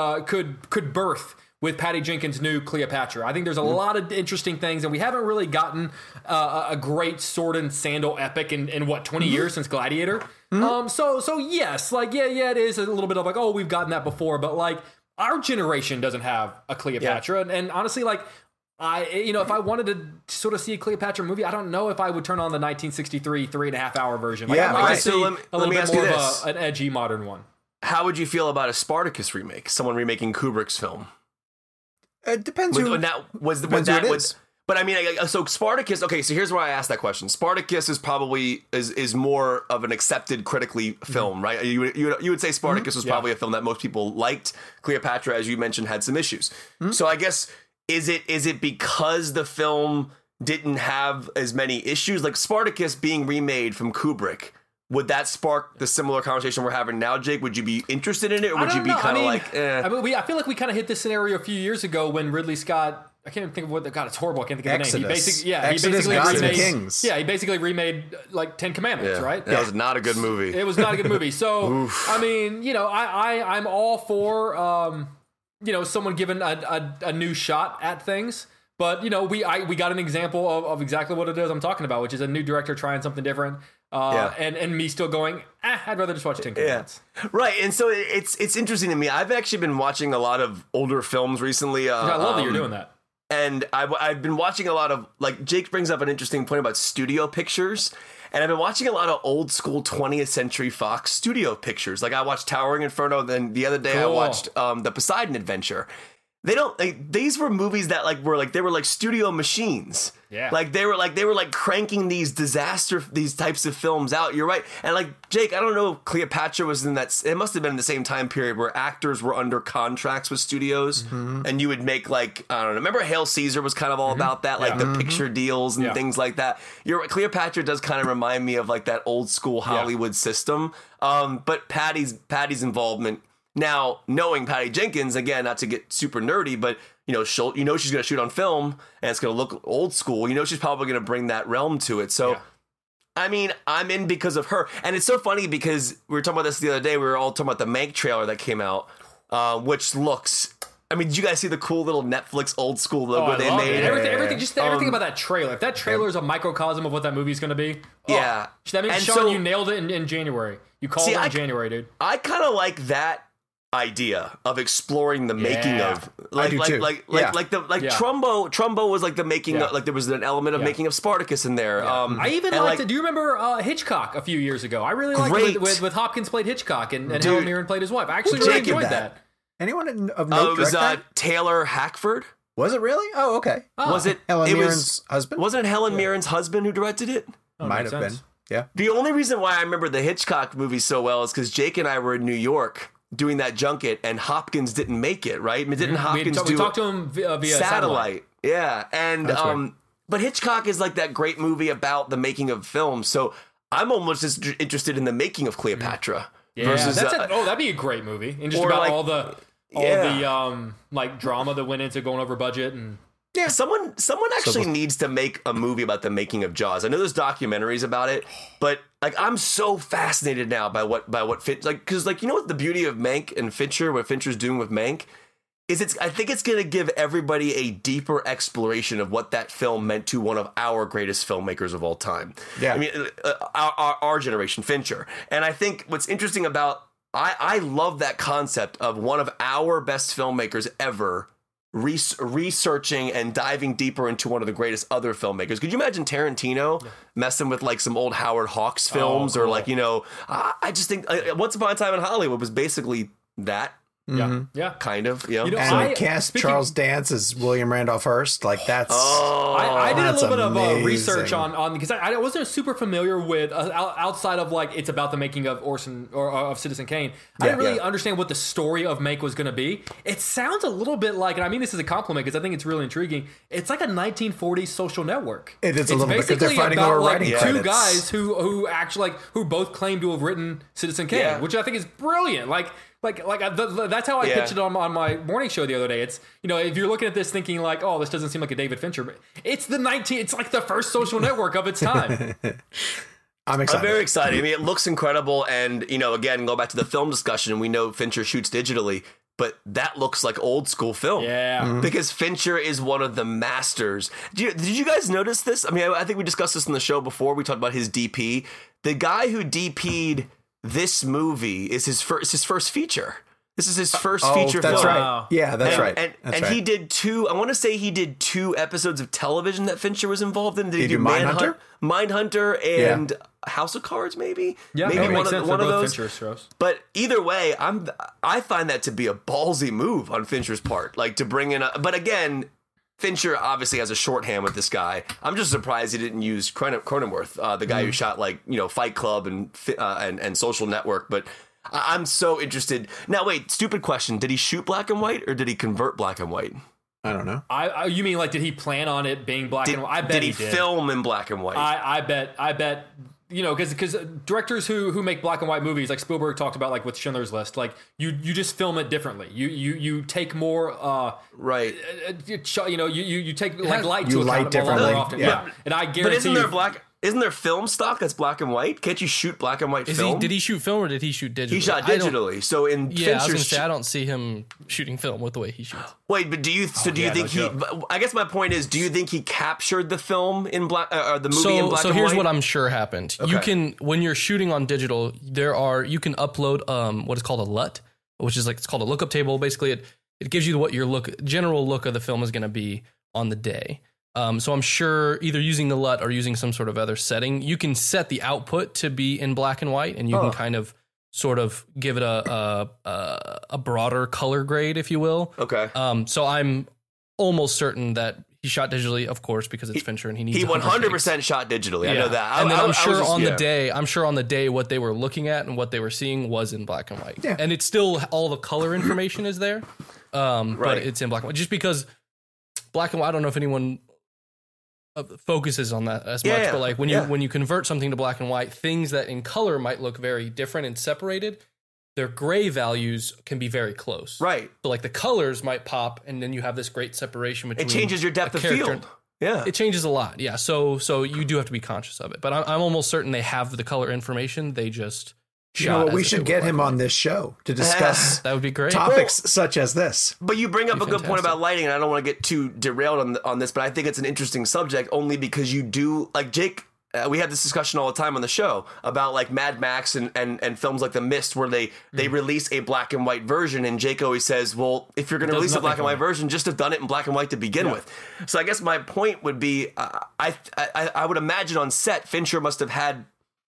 birth with Patty Jenkins' new Cleopatra. I think there's a lot of interesting things, and we haven't really gotten a great sword and sandal epic in what, 20 years since Gladiator. So yes, like yeah, it is a little bit of like, oh, we've gotten that before, but like our generation doesn't have a Cleopatra, and honestly, like if I wanted to sort of see a Cleopatra movie, I don't know if I would turn on the 1963 3.5 hour version. Like, Yeah, I'd like right. to see So a let little me bit ask more you of this. an edgy modern one. How would you feel about a Spartacus remake? Someone remaking Kubrick's film. It depends who. Depends who it is. But I mean, so Spartacus. Okay, so here's why I asked that question. Spartacus is probably is more of an accepted critically film, right? You would say Spartacus was probably a film that most people liked. Cleopatra, as you mentioned, had some issues. So I guess is it because the film didn't have as many issues? Like Spartacus being remade from Kubrick, would that spark the similar conversation we're having now, Jake? Would you be interested in it, or would you be kind of like, eh? I feel like we kind of hit this scenario a few years ago when Ridley Scott. I can't even think of what. God, it's horrible. I can't think of the name. Exodus. He Exodus, basically Gods and remade. Kings. Yeah, he basically remade like 10 Commandments, right? That was not a good movie. It was not a good movie. So I mean, I'm all for someone given a new shot at things. But we got an example of exactly what it is I'm talking about, which is a new director trying something different. And me still going, I'd rather just watch 10 Commandments. Right, and so it's interesting to me. I've actually been watching a lot of older films recently. I love that you're doing that. And I've been watching a lot of, like, Jake brings up an interesting point about studio pictures. And I've been watching a lot of old school 20th Century Fox studio pictures. Like I watched Towering Inferno, then the other day I watched the Poseidon Adventure. These were movies that they were studio machines. Yeah. They were cranking these types of films out. You're right. And like Jake, I don't know if Cleopatra was in that. It must have been in the same time period where actors were under contracts with studios, and you would make I don't know. Remember Hail Caesar was kind of all about that, the picture deals and things like that. You're right. Cleopatra does kind of remind me of like that old school Hollywood system. But Patty's involvement. Now, knowing Patty Jenkins, again, not to get super nerdy, but she's going to shoot on film and it's going to look old school. She's probably going to bring that realm to it. So, I mean, I'm in because of her. And it's so funny because we were talking about this the other day. We were all talking about the Mank trailer that came out, which looks I mean, did you guys see the cool little Netflix old school logo they made? It. Everything about that trailer. If that trailer is a microcosm of what that movie's going to be, yeah. That means, Sean, you nailed it in January. You called it in January, dude. I kind of like that idea of exploring the making of Trumbo was like the making of, like there was an element of making of Spartacus in there. I even liked it. Do you remember Hitchcock a few years ago? I really liked it with Hopkins played Hitchcock and Helen Mirren played his wife. I actually really enjoyed that. Anyone of note? It was Taylor Hackford. Was it really? Oh, okay. Was it Helen Mirren's husband? Wasn't it Helen Mirren's husband who directed it? Might have been. Yeah. The only reason why I remember the Hitchcock movie so well is because Jake and I were in New York doing that junket, and Hopkins didn't make it. Right? I mean, didn't Hopkins do? We talked to him via satellite. Yeah, and right. But Hitchcock is like that great movie about the making of film. So I'm almost as interested in the making of Cleopatra. Yeah, versus that'd be a great movie, and just about all the like drama that went into going over budget and. Yeah, someone actually needs to make a movie about the making of Jaws. I know there's documentaries about it, but like I'm so fascinated now by what Fincher, like, because like you know what the beauty of Mank and Fincher, what Fincher's doing with Mank, is I think it's going to give everybody a deeper exploration of what that film meant to one of our greatest filmmakers of all time. Yeah, I mean our generation, Fincher, and I think what's interesting about I love that concept of one of our best filmmakers ever. Researching and diving deeper into one of the greatest other filmmakers. Could you imagine Tarantino messing with like some old Howard Hawks films or like, you know, I just think Once Upon a Time in Hollywood was basically that. Yeah. Kind of. Yeah. You know, and cast Charles Dance as William Randolph Hearst. Like that's. I did a little bit of research on because I wasn't super familiar with outside of like it's about the making of Orson or of Citizen Kane. I didn't really understand what the story of Mank was going to be. It sounds a little bit like, and I mean this is a compliment because I think it's really intriguing. It's like a 1940s Social Network. It is a little bit because they're fighting over writing credits. Two guys who actually who both claim to have written Citizen Kane, which I think is brilliant. That's how I pitched it on my morning show the other day. It's, you know, if you're looking at this thinking like, oh, this doesn't seem like a David Fincher, but it's like the first Social Network of its time. I'm excited. I'm very excited. I mean, it looks incredible. And, you know, again, go back to the film discussion. We know Fincher shoots digitally, but that looks like old school film. Yeah. Mm-hmm. Because Fincher is one of the masters. Did you guys notice this? I mean, I think we discussed this in the show before. We talked about his DP. The guy who DP'd this movie is his first feature. This is his first feature film. That's right. Yeah, that's right. And he did I want to say he did 2 episodes of television that Fincher was involved in. Did he do Mindhunter? Mindhunter and House of Cards, maybe? Yeah, maybe one of those. Fincher shows. But either way, I find that to be a ballsy move on Fincher's part. Like to bring in but again, Fincher obviously has a shorthand with this guy. I'm just surprised he didn't use Cronenworth, the guy who shot like, you know, Fight Club and Social Network. But I'm so interested. Now, wait, stupid question. Did he shoot black and white or did he convert black and white? I don't know. You mean like, did he plan on it being black and white? I bet he did. Film in black and white? I bet. You know, because directors who make black and white movies, like Spielberg talked about, like with Schindler's List, like you just film it differently. You take more right. You know, you take like light to light differently. More often. Yeah. And I guarantee. But isn't there film stock that's black and white? Can't you shoot black and white film? Did he shoot film or did he shoot digitally? He shot digitally. So in I was gonna say I don't see him shooting film with the way he shoots. Wait, but do you think he? I guess my point is, do you think he captured the film in black or the movie in black and white? So here's what I'm sure happened. Okay. You can, when you're shooting on digital, you can upload what is called a LUT, which is like it's called a lookup table. Basically, it gives you what your general look of the film is going to be on the day. So I'm sure either using the LUT or using some sort of other setting, you can set the output to be in black and white, and you can kind of sort of give it a broader color grade, if you will. Okay. So I'm almost certain that he shot digitally, of course, because it's Fincher and he needs. He 100% shot digitally. Yeah. I know that. And then I'm sure on the day what they were looking at and what they were seeing was in black and white. Yeah. And it's still all the color information is there, but it's in black and white. Just because black and white, I don't know if anyone focuses on that as much, but like when you convert something to black and white, things that in color might look very different and separated, their gray values can be very close. Right. So like the colors might pop, and then you have this great separation between. It changes your depth of field. Yeah, it changes a lot. Yeah, so you do have to be conscious of it. But I'm almost certain they have the color information. They just shot. You know what? We as if should it get were him black on and white. this show to discuss That would be great. topics such as this. But you bring up a Be good point fantastic. about lighting, and I don't want to get too derailed on this, but I think it's an interesting subject only because you do, like Jake, we have this discussion all the time on the show about like Mad Max and films like The Mist where they release a black and white version, and Jake always says, well, if you're going to does release a nothing black and for white me. version, just have done it in black and white to begin with. So I guess my point would be, I would imagine on set, Fincher must have had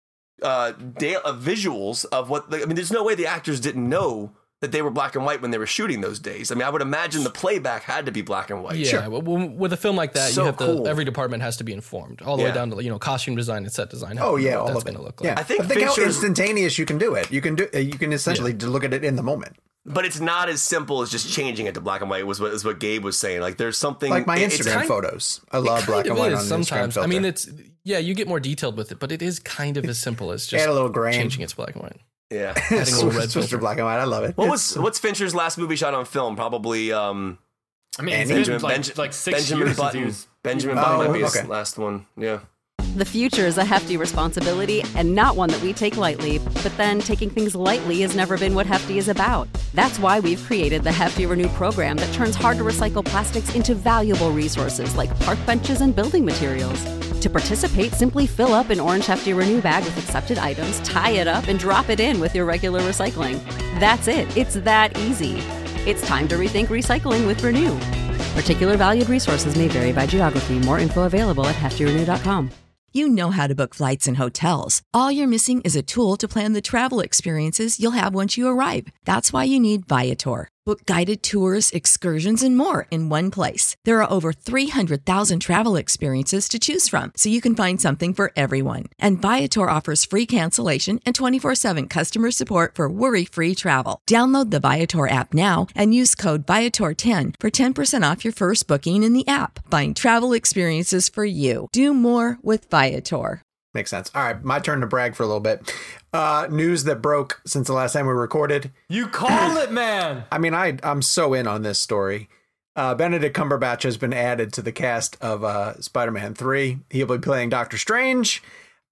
visuals of what, I mean, there's no way the actors didn't know that they were black and white when they were shooting those days. I mean, I would imagine the playback had to be black and white. Yeah, with a film like that, So you have cool. every department has to be informed, all the way Yeah. down to costume design and set design. Oh yeah, what all that's of it. going to look like. Yeah, I think but think how Fincher's- instantaneous you can do it. You can essentially look at it in the moment. But it's not as simple as just changing it to black and white. Is what Gabe was saying. Like there's something Like my it's Instagram kind- photos. I love black Kind and of white is on sometimes. Instagram I mean, filter. you get more detailed with it, but it is kind of as simple as just Add a little grain. changing it to black and white. Yeah. Adding a little red Switch to filter. black and white. I love it. What's Fincher's last movie shot on film? Probably I mean, it's Benjamin- been like, Benj- like 6 Benjamin years since he Button. was. Benjamin Oh, Button might be okay. his last one. Yeah. The future is a hefty responsibility and not one that we take lightly, but then taking things lightly has never been what Hefty is about. That's why we've created the Hefty Renew program that turns hard to recycle plastics into valuable resources like park benches and building materials. To participate, simply fill up an orange Hefty Renew bag with accepted items, tie it up, and drop it in with your regular recycling. That's it. It's that easy. It's time to rethink recycling with Renew. Particular valued resources may vary by geography. More info available at heftyrenew.com. You know how to book flights and hotels. All you're missing is a tool to plan the travel experiences you'll have once you arrive. That's why you need Viator. Book guided tours, excursions, and more in one place. There are over 300,000 travel experiences to choose from, so you can find something for everyone. And Viator offers free cancellation and 24/7 customer support for worry-free travel. Download the Viator app now and use code Viator10 for 10% off your first booking in the app. Find travel experiences for you. Do more with Viator. Makes sense. All right, my turn to brag for a little bit. News that broke since the last time we recorded. You call it, man. I mean, I'm so in on this story. Benedict Cumberbatch has been added to the cast of Spider-Man 3. He'll be playing Doctor Strange.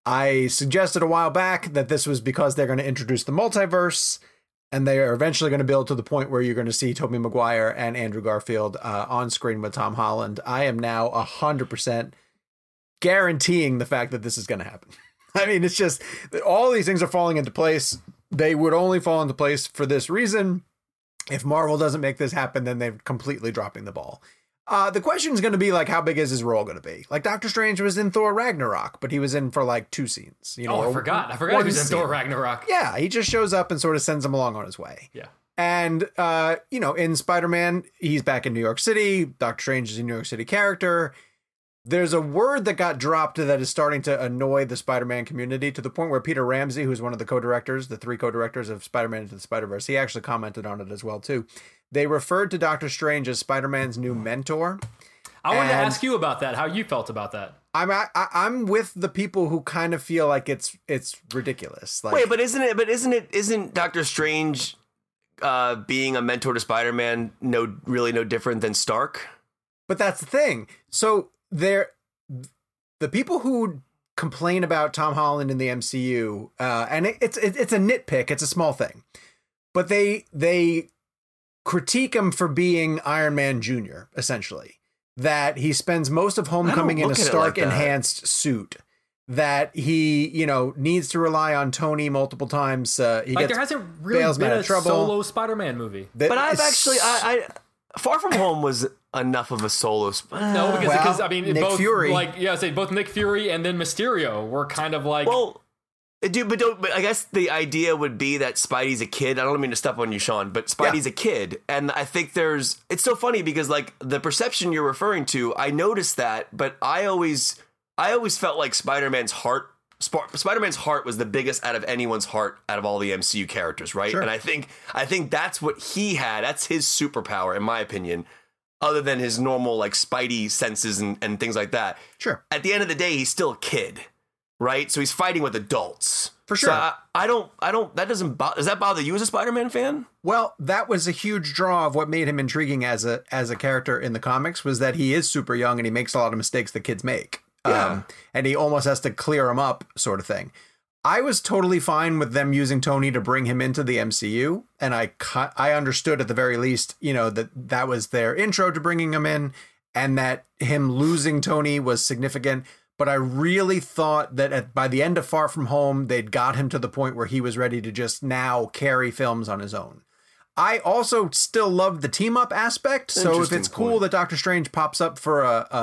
I suggested a while back that this was because they're going to introduce the multiverse, and they are eventually going to build to the point where you're going to see Tobey Maguire and Andrew Garfield on screen with Tom Holland. I am now 100% guaranteeing the fact that this is going to happen. I mean, it's just that all these things are falling into place. They would only fall into place for this reason. If Marvel doesn't make this happen, then they're completely dropping the ball. The question is going to be like, how big is his role going to be? Like Doctor Strange was in Thor Ragnarok, but he was in for like 2 scenes. You know, I or forgot. I forgot one he was in scene. Thor Ragnarok. Yeah, he just shows up and sort of sends him along on his way. Yeah. And, in Spider-Man, he's back in New York City. Doctor Strange is a New York City character. There's a word that got dropped that is starting to annoy the Spider-Man community to the point where Peter Ramsey, who's one of the co-directors, the 3 co-directors of Spider-Man Into the Spider-Verse, he actually commented on it as well, too. They referred to Doctor Strange as Spider-Man's new mentor. I wanted to And- ask you about that, how you felt about that. I'm with the people who kind of feel like it's ridiculous. Like, Wait, but isn't Doctor Strange being a mentor to Spider-Man no different than Stark? but that's the thing. So the people who complain about Tom Holland in the MCU, and it's a nitpick, it's a small thing, but they critique him for being Iron Man Jr., essentially. That he spends most of Homecoming in a look at it Stark like that. enhanced suit. That he, needs to rely on Tony multiple times. He Like, gets there hasn't really Bale's been out a of trouble. solo Spider-Man movie. That But I've is- actually, I Far From Home was enough of a solo. No, because well, I mean, Nick both Fury. both Nick Fury and then Mysterio were kind of like. Well, dude, but I guess the idea would be that Spidey's a kid. I don't mean to step on you, Sean, but Spidey's a kid, and I think it's so funny because like the perception you're referring to, I noticed that, but I always felt like Spider-Man's heart was the biggest out of anyone's heart out of all the MCU characters, right? Sure. And I think that's what he had. That's his superpower, in my opinion, other than his normal like Spidey senses and things like that. Sure. At the end of the day, he's still a kid, right? So he's fighting with adults. For So sure. I don't, that doesn't, does that bother you as a Spider-Man fan? Well, that was a huge draw of what made him intriguing as a character in the comics, was that he is super young and he makes a lot of mistakes that kids make. Yeah. And he almost has to clear them up, sort of thing. I was totally fine with them using Tony to bring him into the MCU, and I understood at the very least, that was their intro to bringing him in, and that him losing Tony was significant. But I really thought that by the end of Far From Home, they'd got him to the point where he was ready to just now carry films on his own. I also still love the team up aspect. So if it's cool that Doctor Strange pops up for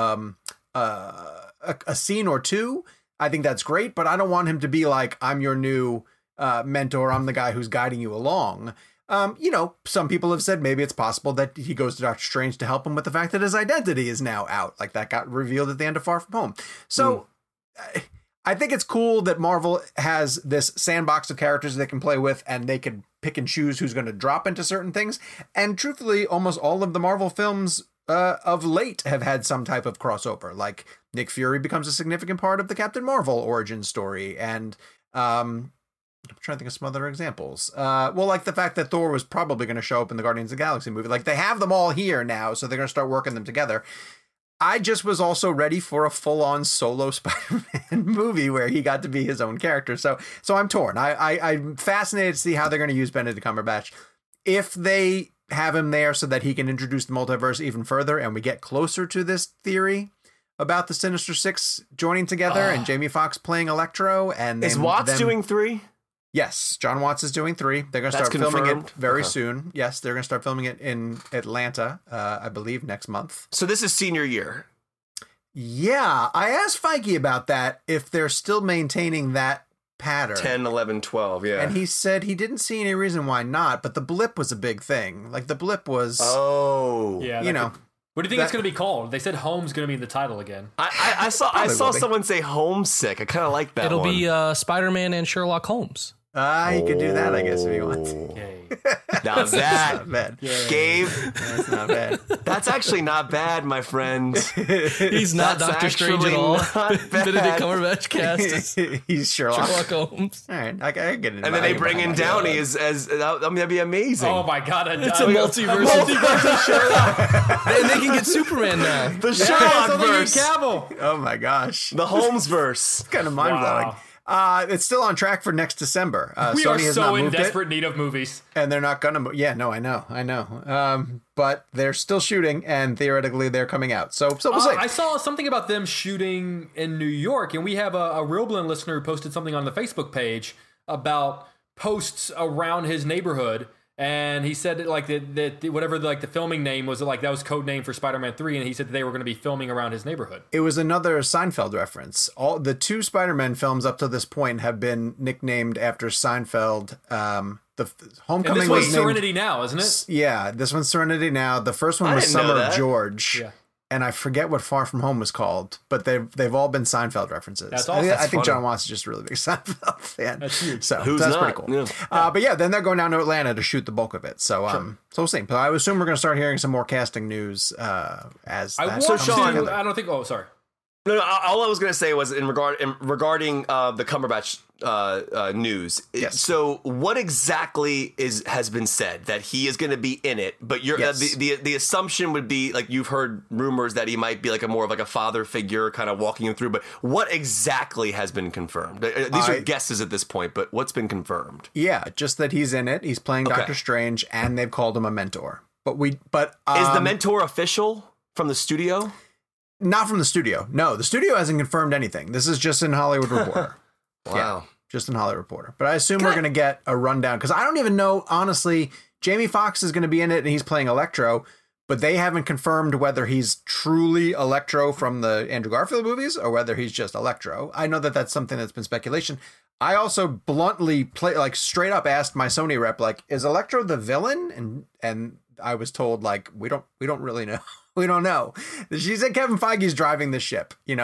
a scene or two, I think that's great. But I don't want him to be like, I'm your new mentor. I'm the guy who's guiding you along. Some people have said maybe it's possible that he goes to Doctor Strange to help him with the fact that his identity is now out. Like that got revealed at the end of Far From Home. So I think it's cool that Marvel has this sandbox of characters they can play with, and they can pick and choose who's going to drop into certain things. And truthfully, almost all of the Marvel films of late have had some type of crossover. Like Nick Fury becomes a significant part of the Captain Marvel origin story. And I'm trying to think of some other examples. Like the fact that Thor was probably going to show up in the Guardians of the Galaxy movie. Like they have them all here now, so they're going to start working them together. I just was also ready for a full-on solo Spider-Man movie where he got to be his own character. So I'm torn. I'm fascinated to see how they're going to use Benedict Cumberbatch. If they have him there so that he can introduce the multiverse even further, and we get closer to this theory about the Sinister Six joining together and Jamie Foxx playing Electro. And is Watts doing 3? Yes, John Watts is doing 3. They're going to start filming it very soon. Yes, they're going to start filming it in Atlanta, I believe, next month. So this is senior year. Yeah, I asked Feige about that, if they're still maintaining that pattern. 10, 11, 12, yeah. And he said he didn't see any reason why not, but the blip was a big thing. Like, the blip was... Oh. Yeah, what do you think it's going to be called? They said Home's going to be in the title again. I saw someone say Homesick. I kind of like that It'll one. be Spider-Man and Sherlock Holmes. You could do that, I guess, if you want. Okay. Now that, not bad. Gabe, That's not bad. that's actually not bad, my friend. He's not That's Doctor Strange at actually all. not bad. Benedict Cumberbatch cast as He's Sherlock. Holmes. All right, I get it. And then they bring in Downey as that'd be amazing. Oh my god, It's a multiverse. And they can get Superman now. The Sherlock verse. Cavill. Oh my gosh. The Holmes verse. It's kind of mind-blowing. Wow. It's still on track for next December. We Sony are has so not in moved desperate need of movies. and they're not gonna. Yeah, no, I know. But they're still shooting, and theoretically they're coming out. So we'll see. I saw something about them shooting in New York, and we have a Realblin listener who posted something on the Facebook page about posts around his neighborhood. And he said that whatever the filming name was, that was code name for Spider-Man 3, and he said that they were going to be filming around his neighborhood. It was another Seinfeld reference. All the 2 Spider-Man films up to this point have been nicknamed after Seinfeld. The Homecoming and this one's was Serenity Now, isn't it? Yeah, this one's Serenity Now. The first one was didn't know Summer that. of George. Yeah. And I forget what Far From Home was called, but they've all been Seinfeld references. That's awesome. I think funny. John Watts is just a really big Seinfeld fan. That's huge. So Who's that's not? pretty cool. Yeah. But yeah, then they're going down to Atlanta to shoot the bulk of it. So so we'll see. But I would assume we're going to start hearing some more casting news as I that want comes Sean, together. I don't think. Oh, sorry. No, all I was going to say was regarding the Cumberbatch news. Yes. So what exactly has been said that he is going to be in it? But you're Yes. the assumption would be you've heard rumors that he might be a more of a father figure, kind of walking him through. But what exactly has been confirmed? These are guesses at this point, but what's been confirmed? Yeah, just that he's in it. He's playing Okay. Doctor Strange, and they've called him a mentor. But Is the mentor official from the studio? not from the studio. No, the studio hasn't confirmed anything. This is just in Hollywood Reporter. Wow. Yeah, just in Hollywood Reporter. But I assume we're going to get a rundown because I don't even know, honestly. Jamie Foxx is going to be in it and he's playing Electro, but they haven't confirmed whether he's truly Electro from the Andrew Garfield movies or whether he's just Electro. I know that that's something that's been speculation. I also bluntly straight up asked my Sony rep, is Electro the villain? And I was told we don't really know. We don't know. She said Kevin Feige's driving the ship, and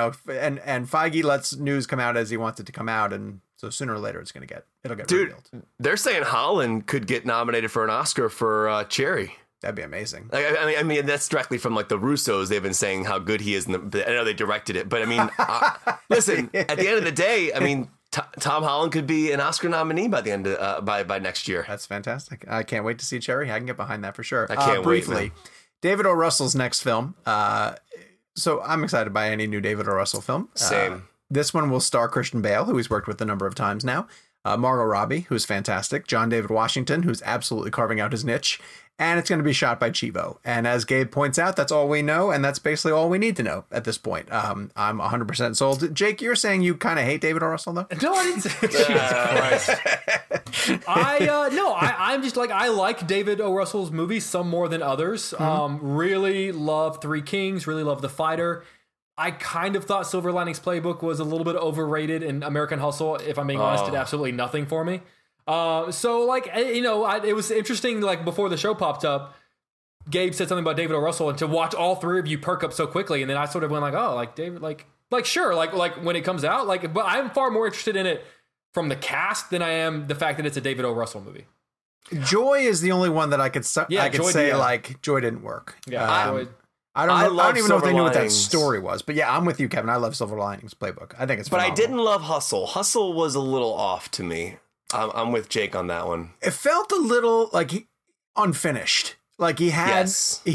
Feige lets news come out as he wants it to come out. And so sooner or later it'll get revealed. They're saying Holland could get nominated for an Oscar for Cherry. That'd be amazing. I mean, that's directly from the Russos. They've been saying how good he is. I know they directed it, but I mean, listen. At the end of the day, I mean, Tom Holland could be an Oscar nominee by the end of, by next year. That's fantastic. I can't wait to see Cherry. I can get behind that for sure. I can't wait, briefly, man. David O. Russell's next film. So I'm excited by any new David O. Russell film. Same. This one will star Christian Bale, who he's worked with a number of times now. Margot Robbie, who's fantastic. John David Washington, who's absolutely carving out his niche. And it's going to be shot by Chivo. And as Gabe points out, that's all we know. And that's basically all we need to know at this point. I'm 100% sold. Jake, you're saying you kind of hate David O. Russell, though? No, I didn't say Jesus Christ. I'm just like, I like David O. Russell's movies, some more than others. Really love Three Kings, really love The Fighter. I kind of thought Silver Linings Playbook was a little bit overrated, and American Hustle, if I'm being honest, did absolutely nothing for me. So like, it was interesting, like before the show popped up, Gabe said something about David O. Russell, and to watch all three of you perk up so quickly. And then I sort of went like, oh, like David, like sure. Like when it comes out, like, but I'm far more interested in it from the cast than I am the fact that it's a David O. Russell movie. Joy is the only one that I could say like Joy didn't work. Yeah. Joy. I don't even know if they knew what that story was. But yeah, I'm with you, Kevin. I love Silver Linings Playbook. I think it's phenomenal. But I didn't love Hustle. Hustle was a little off to me. I'm with Jake on that one. It felt a little like unfinished. Like he had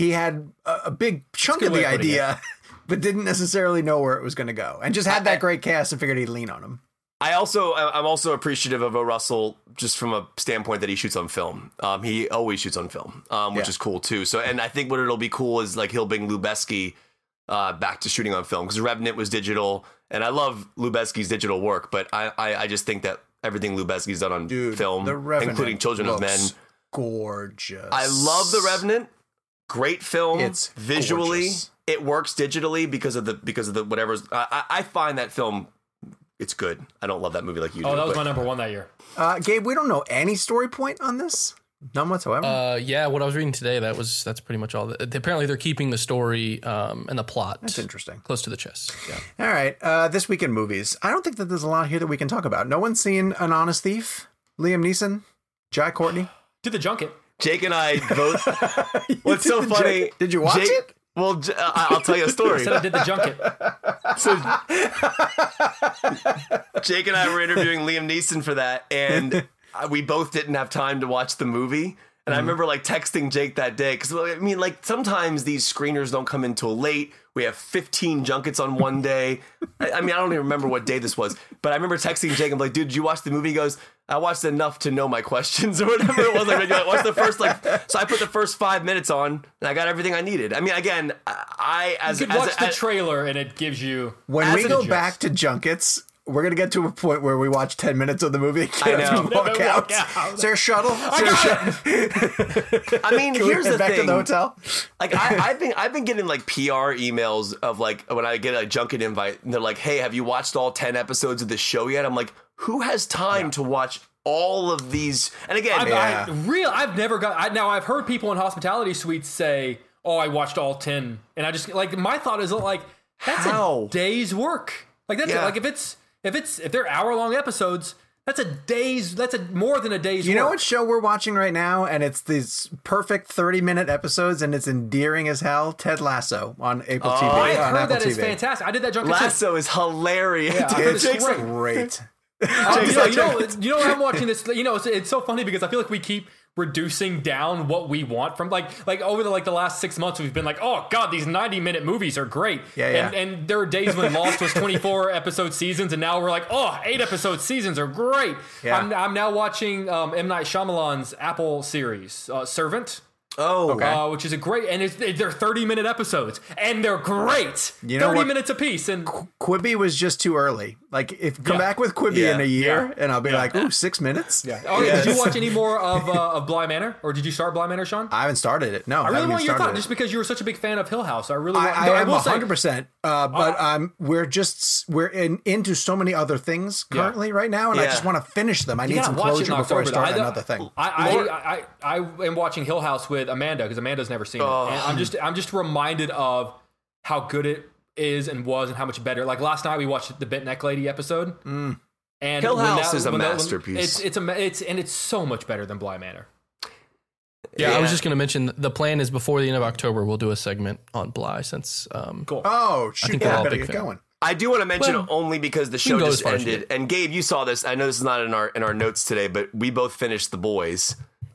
a big chunk of the idea, but didn't necessarily know where it was going to go. And just had that great cast and figured he'd lean on him. I'm also appreciative of O. Russell just from a standpoint that he shoots on film. He always shoots on film, which is cool too. So, and I think what it'll be cool is like he'll bring Lubeski back to shooting on film, because Revenant was digital, and I love Lubeski's digital work, but I just think that everything Lubeski's done on film, including Children of Men, gorgeous. I love The Revenant. Great film. It's visually gorgeous. It works digitally because of the whatever's. I find that film. It's good. I don't love that movie like you do. Oh, that was my number one that year. Gabe, we don't know any story point on this. None whatsoever. Yeah, what I was reading today, that's pretty much all. Apparently, they're keeping the story and the plot. That's interesting. Close to the chest. Yeah. All right. This week in movies, I don't think that there's a lot here that we can talk about. No one's seen An Honest Thief, Liam Neeson, Jai Courtney. Did the junket. Jake and I both. What's so funny? Did you watch it? Well, I'll tell you a story. I said I did the junket. So Jake and I were interviewing Liam Neeson for that, and we both didn't have time to watch the movie. And I remember like texting Jake that day, because I mean, like sometimes these screeners don't come in till late. We have 15 junkets on one day. I mean, I don't even remember what day this was, but I remember texting Jake. I'm like, dude, did you watch the movie? He goes, I watched enough to know my questions or whatever it was. Like, watch the first so I put the first 5 minutes on, and I got everything I needed. I mean, again, you could watch the trailer, and it gives you. When we go back to junkets, we're going to get to a point where we watch 10 minutes of the movie. I know. Walk out. Is there a shuttle? I mean, here's the back thing. to the hotel. Like I've been getting like PR emails of like when I get a junket invite, and they're like, "Hey, have you watched all 10 episodes of this show yet?" I'm like, "Who has time to watch all of these?" And again, I've never got. Now I've heard people in hospitality suites say, "Oh, I watched all 10," and I just like my thought is like, that's a day's work. Like that's like if they're hour-long episodes, that's more than a day's work. You know what show we're watching right now? And it's these perfect 30-minute episodes, and it's endearing as hell. Ted Lasso on Apple TV. I've heard that is fantastic. I did that junket. Lasso is hilarious. Yeah, it's great. You know, I'm watching this. You know, it's so funny because I feel like we keep reducing down what we want from like over the last 6 months we've been like, oh god, these 90-minute movies are great. And there were days when Lost was 24 episode seasons, and now we're like, oh, 8 episode seasons are great. I'm now watching M. Night Shyamalan's Apple series Servant. Oh, okay. Which is a great, and they're 30-minute episodes, and they're great. You know 30 minutes apiece. And Quibi was just too early. Like, come back with Quibi in a year, and I'll be like, ooh, 6 minutes. Yeah. Oh, did you watch any more of Bly Manor, or did you start Bly Manor, Sean? I haven't started it. No, I really want your thought, just because you were such a big fan of Hill House. I really want. I am 100%. But we're into so many other things currently right now, and I just want to finish them. I need some closure before I start another thing. I am watching Hill House with Amanda, because Amanda's never seen it. And I'm just reminded of how good it is and was, and how much better. Like last night we watched the Bent Neck Lady episode. And Hill House is a masterpiece. It's so much better than Bly Manor. Yeah, I was just going to mention the plan is before the end of October we'll do a segment on Bly, since cool. Oh, shoot, I think we're all better big get going. I do want to mention only because the show just ended, and Gabe, you saw this. I know this is not in our notes today, but we both finished The Boys.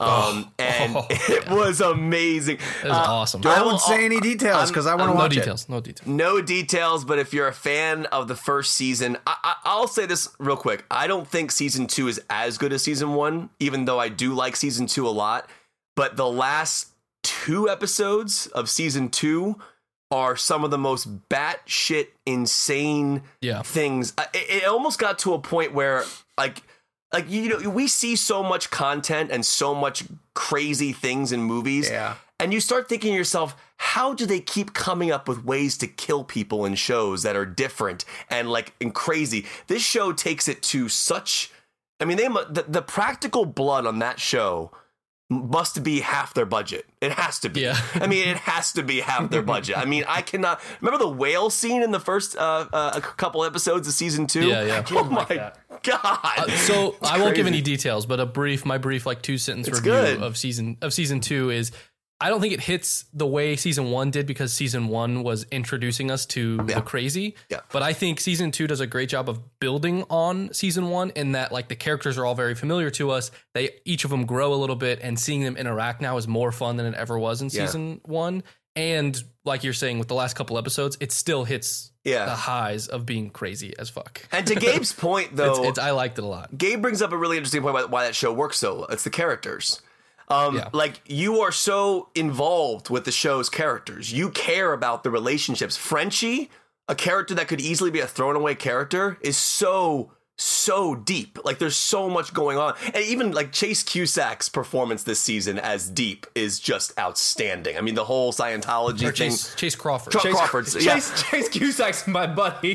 And it was amazing. It was awesome. Don't say any details because I want to watch it. No details. No details, but if you're a fan of the first season, I'll say this real quick. I don't think season 2 is as good as season 1, even though I do like season 2 a lot. But the last 2 episodes of season 2 are some of the most batshit insane things. It almost got to a point where, like we see so much content and so much crazy things in movies. Yeah. And you start thinking to yourself, how do they keep coming up with ways to kill people in shows that are different and crazy? This show takes it to such. I mean, the practical blood on that show must be half their budget. It has to be. Yeah. I mean, it has to be half their budget. I mean, I cannot remember the whale scene in the first a couple episodes of season 2. Yeah. Oh my god! So I won't give any details, but my brief 2-sentence review of season 2 is, I don't think it hits the way season 1 did because season 1 was introducing us to the crazy. Yeah. But I think season 2 does a great job of building on season 1 in that the characters are all very familiar to us. Each of them grow a little bit, and seeing them interact now is more fun than it ever was in season 1. And like you're saying, with the last couple episodes, it still hits the highs of being crazy as fuck. And to Gabe's point, though, I liked it a lot. Gabe brings up a really interesting point about why that show works so well. It's the characters. You are so involved with the show's characters. You care about the relationships. Frenchie, a character that could easily be a thrown away character, is so deep. There's so much going on. And even Chase Cusack's performance this season as Deep is just outstanding. I mean, the whole Scientology thing. Chase Crawford. Chase Cusack's my buddy.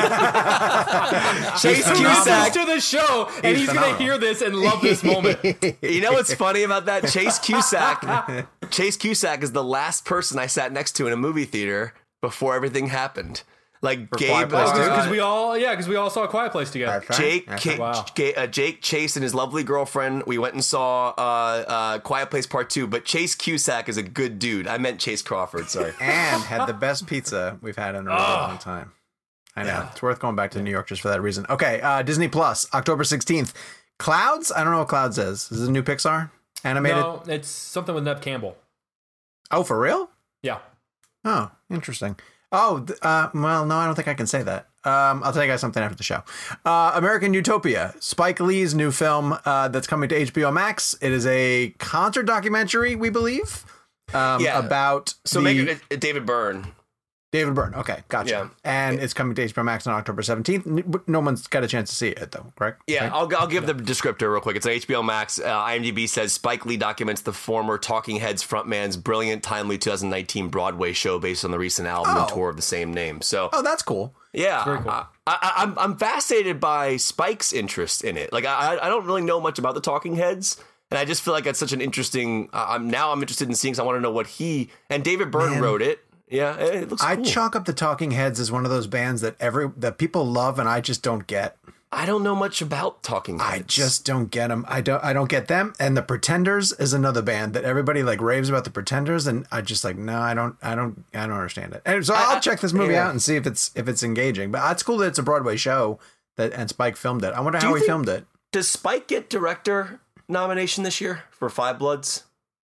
Chase Cusack to the show, and he's going to hear this and love this moment. You know what's funny about that? Chase Cusack is the last person I sat next to in a movie theater before everything happened. Gabe, because we all saw A Quiet Place together. Jake, Chase, and his lovely girlfriend. We went and saw Quiet Place Part 2. But Chase Cusack is a good dude. I meant Chase Crawford. Sorry. And had the best pizza we've had in a really long time. I know it's worth going back to New York just for that reason. Okay, Disney Plus, October 16th. Clouds. I don't know what Clouds is. Is it a new Pixar animated? No, it's something with Neve Campbell. Oh, for real? Yeah. Oh, interesting. Oh, well, no, I don't think I can say that. I'll tell you guys something after the show. American Utopia, Spike Lee's new film that's coming to HBO Max. It is a concert documentary, we believe, about make it David Byrne. David Byrne. Okay, gotcha. Yeah. And it's coming to HBO Max on October 17th. No one's got a chance to see it, though, correct? Yeah, right? I'll give the descriptor real quick. It's on HBO Max. IMDb says Spike Lee documents the former Talking Heads frontman's brilliant, timely 2019 Broadway show based on the recent album and tour of the same name. So, that's cool. Yeah, very cool. I'm fascinated by Spike's interest in it. I don't really know much about the Talking Heads. And I just feel like it's such an interesting... I'm interested in seeing because I want to know what he... And David Byrne wrote it. Yeah, it looks cool. I chalk up the Talking Heads as one of those bands that people love and I just don't get. I don't know much about Talking Heads. I just don't get them. I don't get them. And the Pretenders is another band that everybody raves about the Pretenders, and I just no, I don't understand it. And so I'll check this movie out and see if it's engaging. But it's cool that it's a Broadway show and Spike filmed it. I wonder how he filmed it. Does Spike get director nomination this year for Five Bloods?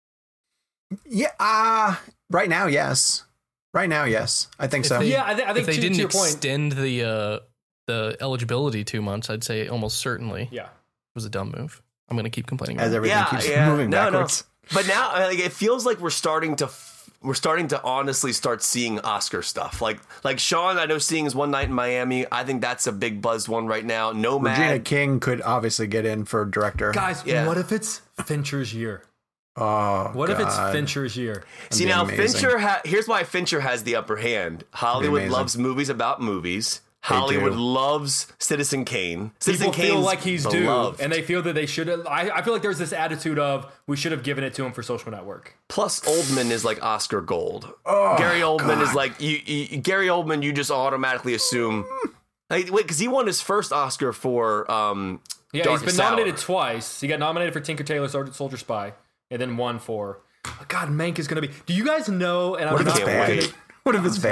Yeah, right now, yes. Right now, yes, I think so. I think if they to didn't your point, extend the eligibility 2 months, I'd say almost certainly. Yeah, it was a dumb move. I'm going to keep complaining. As everything keeps moving backwards. No. But now, it feels like we're starting to honestly start seeing Oscar stuff. Like Sean, I know seeing his One Night in Miami. I think that's a big buzzed one right now. Nomad. Regina King could obviously get in for director. Guys, what if it's Fincher's year? Oh, what if it's Fincher's year? See, now amazing. Here's why Fincher has the upper hand. Hollywood loves movies about movies. Hollywood loves Citizen Kane. People feel like he's due, and they feel that they should. I feel like there's this attitude of we should have given it to him for Social Network. Plus, Oldman is like Oscar gold. Oh, Gary Oldman is like Gary Oldman. You just automatically assume. Because he won his first Oscar for he's been nominated twice. He got nominated for Tinker Tailor Soldier Spy, and then won for. God, Mank is going to be. Do you guys know? And what if it's bad?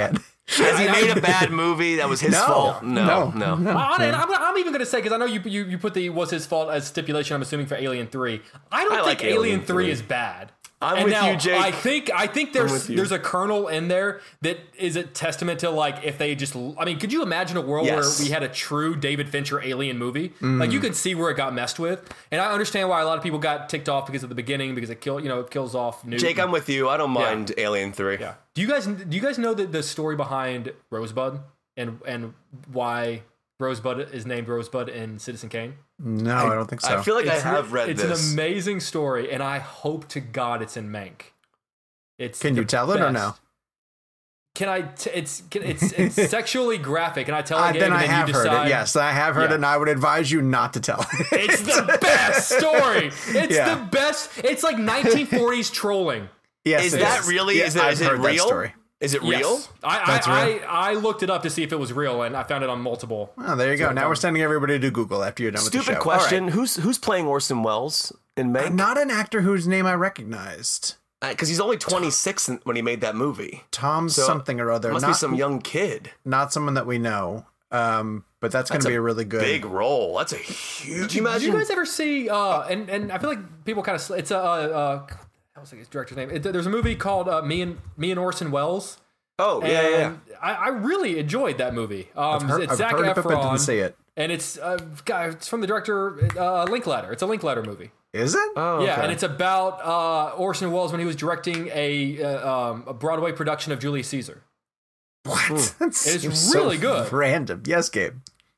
Has he made a bad movie that was his fault? No. I'm even going to say, because I know you put the was his fault as stipulation, I'm assuming, for Alien 3. I don't think Alien 3 is bad. I'm with you, Jake. I think there's a kernel in there that is a testament to, like, if they just, I mean, could you imagine a world where we had a true David Fincher Alien movie? Like, you could see where it got messed with, and I understand why a lot of people got ticked off because of the beginning, because it kills off Newton. Jake, I'm with you. I don't mind Alien 3. Yeah. Do you guys know the story behind Rosebud and why Rosebud is named Rosebud in Citizen Kane? No, I don't think so. I feel like I have read this. It's an amazing story, and I hope to God it's in Mank. Can you tell it or no? Can I? It's sexually graphic. Can I tell it? Then I have heard it. Yes, I have heard it, and I would advise you not to tell it. It's the best story. It's the best. It's like 1940s trolling. Yes, is that really? Yeah, is it real? Is it real? Yes. I looked it up to see if it was real, and I found it on multiple. Oh, there you go. Now we're sending everybody to Google after you're done with the show. Stupid question. Right. Who's playing Orson Welles in Mank? Not an actor whose name I recognized. Because he's only 26 when he made that movie. Tom something or other. Must be some young kid. Not someone that we know. But that's going to be a really good big role. That's a huge. Did you guys ever see? And I feel like people kind of. It's I was like his director's name. There's a movie called Me and Orson Welles. Oh yeah. I really enjoyed that movie. It's Zac Efron. But didn't see it. And it's from the director Linklater. It's a Linklater movie. Is it? Oh, yeah, okay. and it's about Orson Welles when he was directing a Broadway production of Julius Caesar. What? It's really good. Random. Yes, Gabe.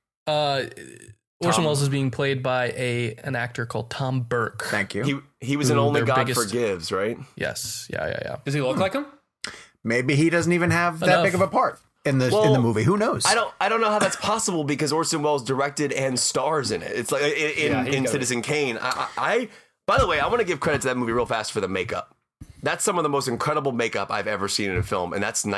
Orson Welles is being played by an actor called Tom Burke. Thank you. He was in Only God Forgives, right? Yes. Yeah. Does he look like him? Maybe he doesn't even have that big of a part in the movie. Who knows? I don't know how that's possible because Orson Welles directed and stars in it. It's like in Citizen Kane. I by the way, I want to give credit to that movie real fast for the makeup. That's some of the most incredible makeup I've ever seen in a film, and that's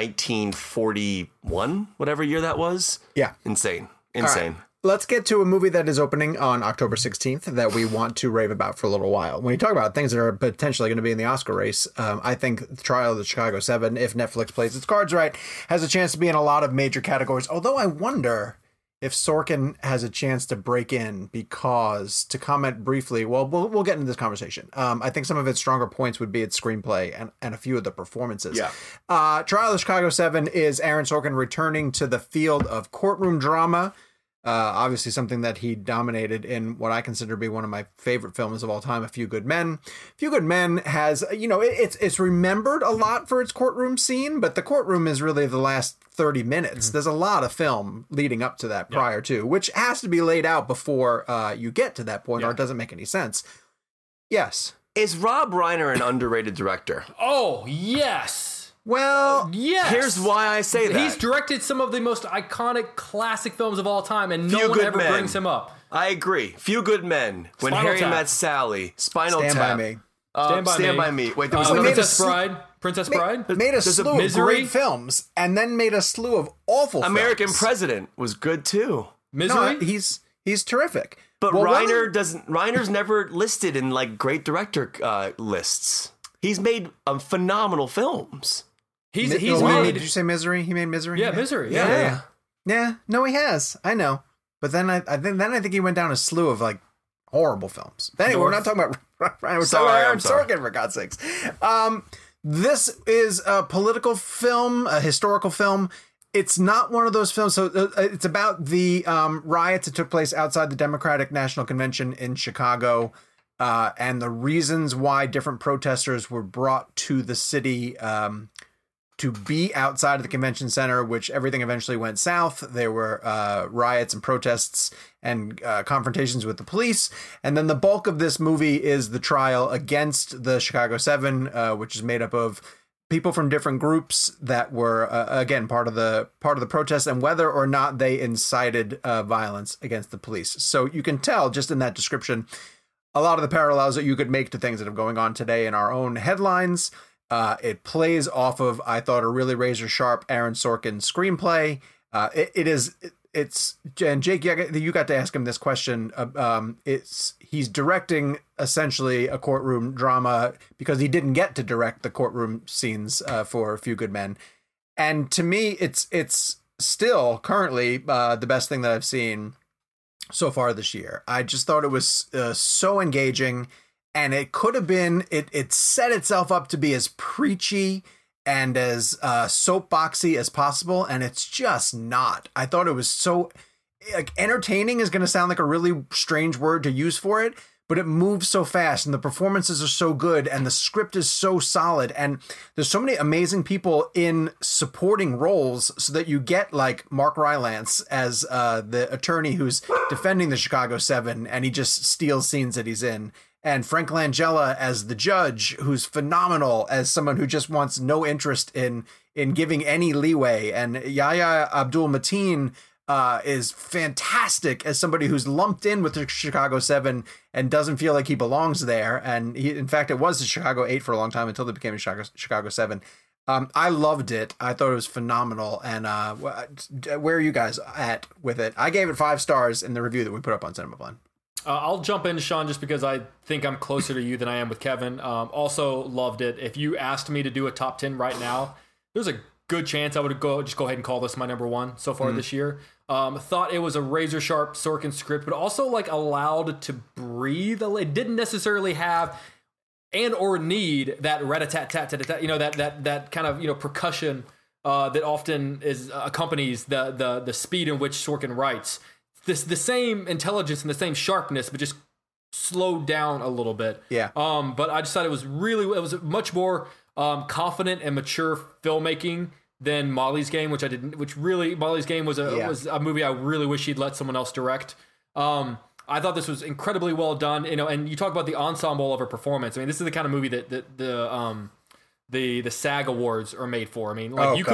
1941, whatever year that was. Yeah, insane. Right. Let's get to a movie that is opening on October 16th that we want to rave about for a little while. When you talk about things that are potentially going to be in the Oscar race, I think Trial of the Chicago 7, if Netflix plays its cards right, has a chance to be in a lot of major categories. Although I wonder if Sorkin has a chance to break in because, to comment briefly, well, we'll get into this conversation. I think some of its stronger points would be its screenplay and a few of the performances. Yeah. Trial of the Chicago 7 is Aaron Sorkin returning to the field of courtroom drama. Obviously something that he dominated in what I consider to be one of my favorite films of all time, A Few Good Men. A Few Good Men has, it's remembered a lot for its courtroom scene, but the courtroom is really the last 30 minutes. There's a lot of film leading up to that prior to, which has to be laid out before you get to that point or it doesn't make any sense. Yes. Is Rob Reiner an underrated director? Oh, yes. Well, yes. Here's why I say that. He's directed some of the most iconic classic films of all time, and no one ever brings him up. I agree. Few Good Men. When Harry Met Sally. Spinal Tap. Stand By Me. Stand by Me. Wait, there was Princess Bride. Made a slew of great films, and then made a slew of awful American films. President was good too. Misery. No, he's terrific. But Reiner's never listed in like great director lists. He's made phenomenal films. He's made. Did you say Misery? He made Misery. Yeah, Misery. Yeah. No, he has. I know. But then I think he went down a slew of like horrible films. But anyway, we're not talking about Ryan. We're talking about Aaron Sorkin, for God's sakes. This is a political film, a historical film. It's not one of those films. So it's about the riots that took place outside the Democratic National Convention in Chicago. And the reasons why different protesters were brought to the city to be outside of the convention center, which everything eventually went south. There were riots and protests and confrontations with the police. And then the bulk of this movie is the trial against the Chicago 7, which is made up of people from different groups that were, again, part of the protest, and whether or not they incited violence against the police. So you can tell just in that description a lot of the parallels that you could make to things that are going on today in our own headlines. It plays off of, I thought, a really razor sharp Aaron Sorkin screenplay. And Jake, you got to ask him this question. He's directing essentially a courtroom drama because he didn't get to direct the courtroom scenes for A Few Good Men. And to me, it's still currently the best thing that I've seen so far this year. I just thought it was so engaging, and it could have been, it set itself up to be as preachy and as soapboxy as possible, and it's just not. I thought it was so, like, entertaining is going to sound like a really strange word to use for it, but it moves so fast, and the performances are so good, and the script is so solid, and there's so many amazing people in supporting roles, so that you get like Mark Rylance as the attorney who's defending the Chicago 7, and he just steals scenes that he's in, and Frank Langella as the judge, who's phenomenal as someone who just wants no interest in giving any leeway, and Yahya Abdul-Mateen is fantastic as somebody who's lumped in with the Chicago 7 and doesn't feel like he belongs there. And in fact, it was the Chicago 8 for a long time until they became the Chicago 7. I loved it. I thought it was phenomenal. And where are you guys at with it? I gave it 5 stars in the review that we put up on Cinema Blend. I'll jump in, Sean, just because I think I'm closer to you than I am with Kevin. Also loved it. If you asked me to do a top 10 right now, there's a good chance I would go ahead and call this my number 1 so far this year. Thought it was a razor sharp Sorkin script, but also like allowed to breathe. It didn't necessarily have and or need that rat-a-tat-tat-tat-tat, that kind of percussion that often accompanies the speed in which Sorkin writes. The same intelligence and the same sharpness, but just slowed down a little bit. Yeah. But I just thought it was much more confident and mature filmmaking than Molly's Game, Molly's Game was a movie I really wish he'd let someone else direct. I thought this was incredibly well done, and you talk about the ensemble of a performance. I mean, this is the kind of movie that the SAG Awards are made for. I mean, like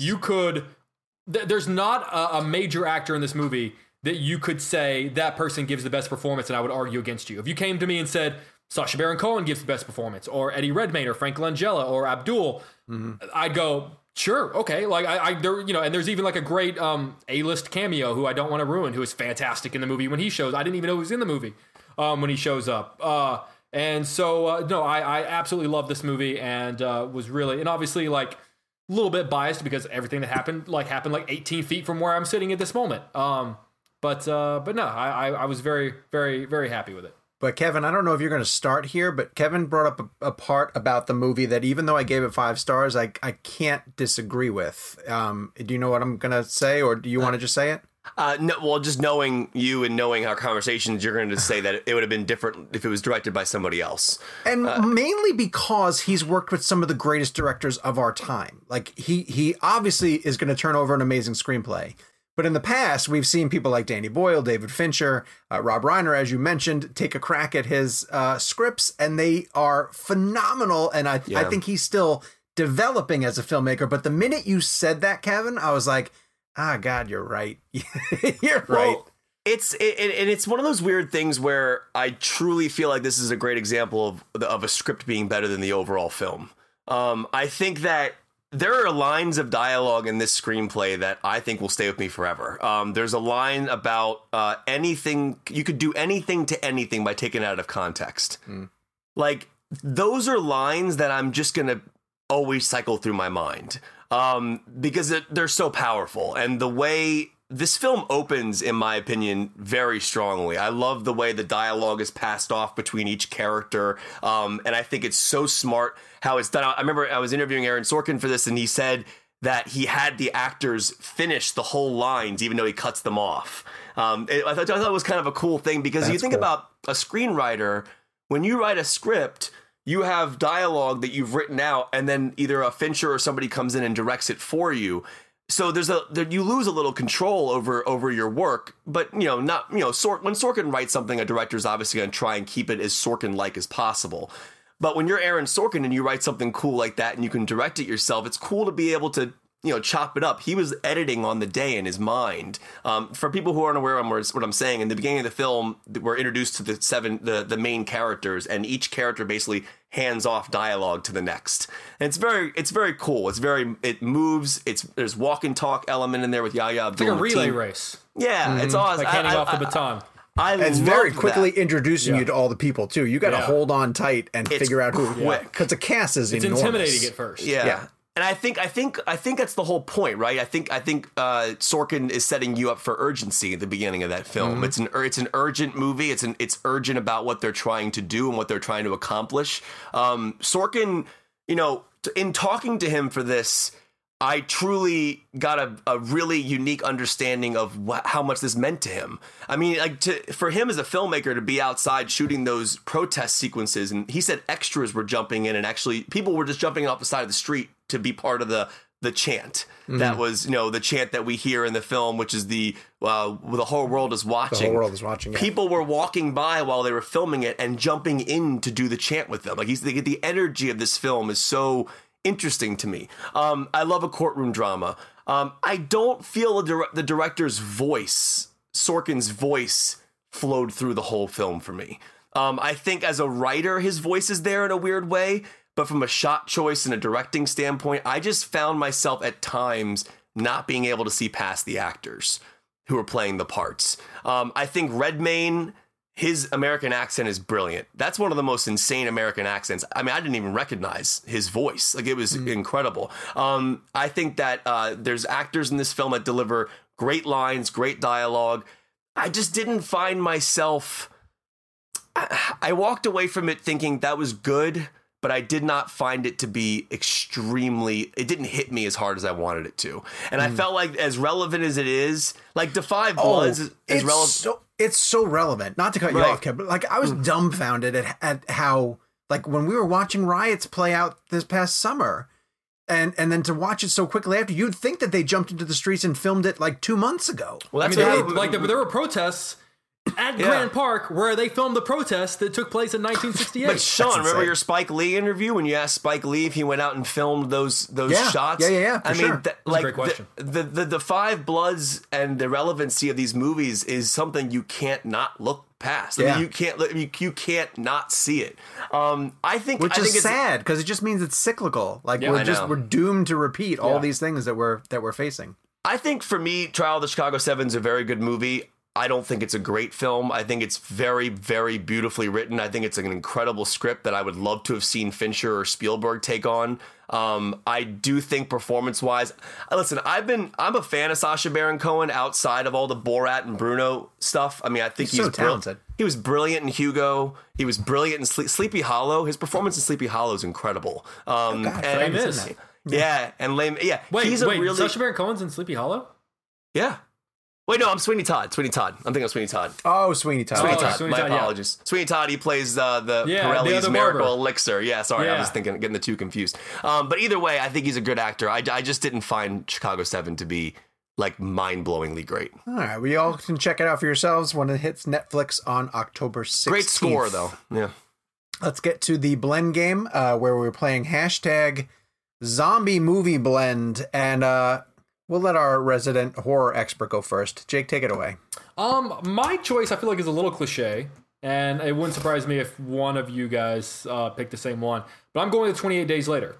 there's not a major actor in this movie that you could say that person gives the best performance, and I would argue against you. If you came to me and said Sacha Baron Cohen gives the best performance, or Eddie Redmayne, or Frank Langella, or Abdul, I'd go, sure, okay. Like and there's even like a great A-list cameo who I don't want to ruin, who is fantastic in the movie when he shows. I didn't even know he was in the movie when he shows up. And so I absolutely love this movie, and was really, and obviously like a little bit biased because everything that happened like 18 feet from where I'm sitting at this moment. But no, I was very, very, very happy with it. But Kevin, I don't know if you're going to start here, but Kevin brought up a part about the movie that even though I gave it 5 stars, I can't disagree with. Do you know what I'm going to say, or do you want to just say it? No, well, just knowing you and knowing our conversations, you're going to say that it would have been different if it was directed by somebody else. And mainly because he's worked with some of the greatest directors of our time. Like, he obviously is going to turn over an amazing screenplay. But in the past, we've seen people like Danny Boyle, David Fincher, Rob Reiner, as you mentioned, take a crack at his scripts, and they are phenomenal. And I think he's still developing as a filmmaker. But the minute you said that, Kevin, I was like, God, you're right. You're right. Well, it's one of those weird things where I truly feel like this is a great example of a script being better than the overall film. I think that there are lines of dialogue in this screenplay that I think will stay with me forever. There's a line about anything, you could do anything to anything by taking it out of context. Like, those are lines that I'm just going to always cycle through my mind because they're so powerful. And the way this film opens, in my opinion, very strongly. I love the way the dialogue is passed off between each character. And I think it's so smart how it's done. I remember I was interviewing Aaron Sorkin for this, and he said that he had the actors finish the whole lines, even though he cuts them off. I thought it was kind of a cool thing because you think about a screenwriter, when you write a script, you have dialogue that you've written out, and then either a Fincher or somebody comes in and directs it for you. So you lose a little control over your work, but when Sorkin writes something, a director's obviously going to try and keep it as Sorkin-like as possible. But when you're Aaron Sorkin and you write something cool like that and you can direct it yourself, it's cool to be able to chop it up. He was editing on the day in his mind. For people who aren't aware of what I'm saying, in the beginning of the film, we're introduced to the main characters, and each character basically hands off dialogue to the next. And it's very cool. It moves. There's walk and talk element in there with Yahya Abdul-Mateen. It's like a relay race. Yeah, it's awesome. Like handing off the baton. It's very quickly introducing you to all the people too. You got to hold on tight and figure out who. Quick, because the cast is it's enormous. intimidating at first. Yeah. And I think that's the whole point, right? I think Sorkin is setting you up for urgency at the beginning of that film. Mm-hmm. It's an urgent movie. It's urgent about what they're trying to do and what they're trying to accomplish. Sorkin, in talking to him for this, I truly got a really unique understanding of how much this meant to him. I mean, for him as a filmmaker to be outside shooting those protest sequences, and he said extras were jumping in, and actually people were just jumping off the side of the street to be part of the chant. Mm-hmm. That was, the chant that we hear in the film, which is the whole world is watching. The whole world is watching. Yeah. People were walking by while they were filming it and jumping in to do the chant with them. Like the energy of this film is so interesting to me. I love a courtroom drama. I don't feel the director's voice, Sorkin's voice, flowed through the whole film for me. I think as a writer, his voice is there in a weird way, but from a shot choice and a directing standpoint, I just found myself at times not being able to see past the actors who are playing the parts. I think Redmayne, his American accent is brilliant. That's one of the most insane American accents. I mean, I didn't even recognize his voice. Like, it was incredible. I think that there's actors in this film that deliver great lines, great dialogue. I just didn't find myself... I walked away from it thinking that was good, but I did not find it to be extremely... It didn't hit me as hard as I wanted it to. And I felt like, as relevant as it is, like Da 5 Bloods is relevant. It's so relevant. Not to cut you off, Kev, but like I was dumbfounded at how, like, when we were watching riots play out this past summer, and then to watch it so quickly after, you'd think that they jumped into the streets and filmed it like 2 months ago. Well, that's there were protests at Grand Park where they filmed the protest that took place in 1968. But Sean, remember your Spike Lee interview when you asked Spike Lee if he went out and filmed those shots? Yeah. I mean, that's a great question. The 5 Bloods and the relevancy of these movies is something you can't not look past. I mean, you can't not see it. I think it's sad because it just means it's cyclical. Like we're doomed to repeat all these things that we're facing. I think for me, Trial of the Chicago 7 is a very good movie. I don't think it's a great film. I think it's very, very beautifully written. I think it's an incredible script that I would love to have seen Fincher or Spielberg take on. I do think performance-wise, listen, I'm a fan of Sacha Baron Cohen outside of all the Borat and Bruno stuff. I mean, I think he's so talented. He was brilliant in Hugo. He was brilliant in Sleepy Hollow. His performance in Sleepy Hollow is incredible. And Lame. Yeah. Wait, Sacha Baron Cohen's in Sleepy Hollow? Yeah. Wait, no, I'm Sweeney Todd. I'm thinking of Sweeney Todd. Oh, Sweeney Todd. My apologies. Yeah. Sweeney Todd, he plays the Pirelli's Miracle Elixir. Yeah, sorry, I was getting the two confused. But either way, I think he's a good actor. I just didn't find Chicago 7 to be like mind-blowingly great. All right, well, you all can check it out for yourselves when it hits Netflix on October 16th. Great score, though. Yeah. Let's get to the blend game where we're playing hashtag zombie movie blend, and we'll let our resident horror expert go first. Jake, take it away. My choice, I feel like, is a little cliche, and it wouldn't surprise me if one of you guys picked the same one. But I'm going to 28 Days Later.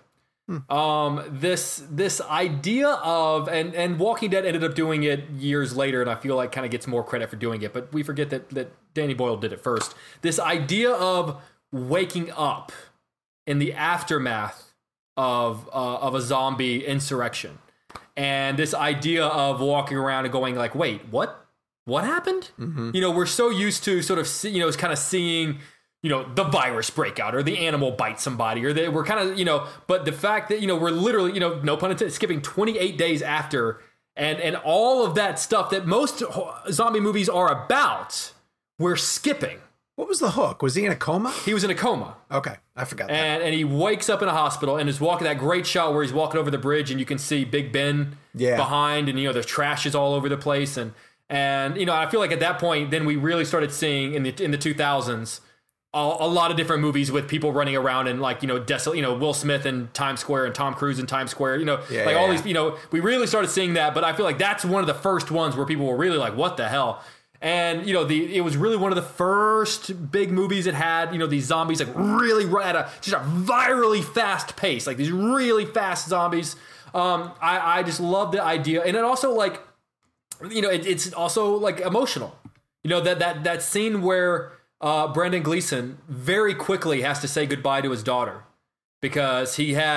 This idea of and Walking Dead ended up doing it years later, and I feel like kind of gets more credit for doing it. But we forget that Danny Boyle did it first. This idea of waking up in the aftermath of a zombie insurrection. And this idea of walking around and going like, wait, what happened? Mm-hmm. You know, we're so used to sort of, kind of seeing, the virus break out or the animal bite somebody or we're kind of, but the fact that, we're literally, no pun intended, skipping 28 days after and all of that stuff that most zombie movies are about, we're skipping. What was the hook? Was he in a coma? He was in a coma. Okay, I forgot that. And he wakes up in a hospital and is walking that great shot where he's walking over the bridge and you can see Big Ben behind and, there's trash is all over the place. And I feel like at that point, then we really started seeing in the 2000s a lot of different movies with people running around and like, desolate, Will Smith in Times Square and Tom Cruise in Times Square, all these, we really started seeing that. But I feel like that's one of the first ones where people were really like, what the hell? And, it was really one of the first big movies that had, these zombies like really at a virally fast pace, like these really fast zombies. I just love the idea. And it also like, it's also like emotional, that scene where Brendan Gleeson very quickly has to say goodbye to his daughter because he had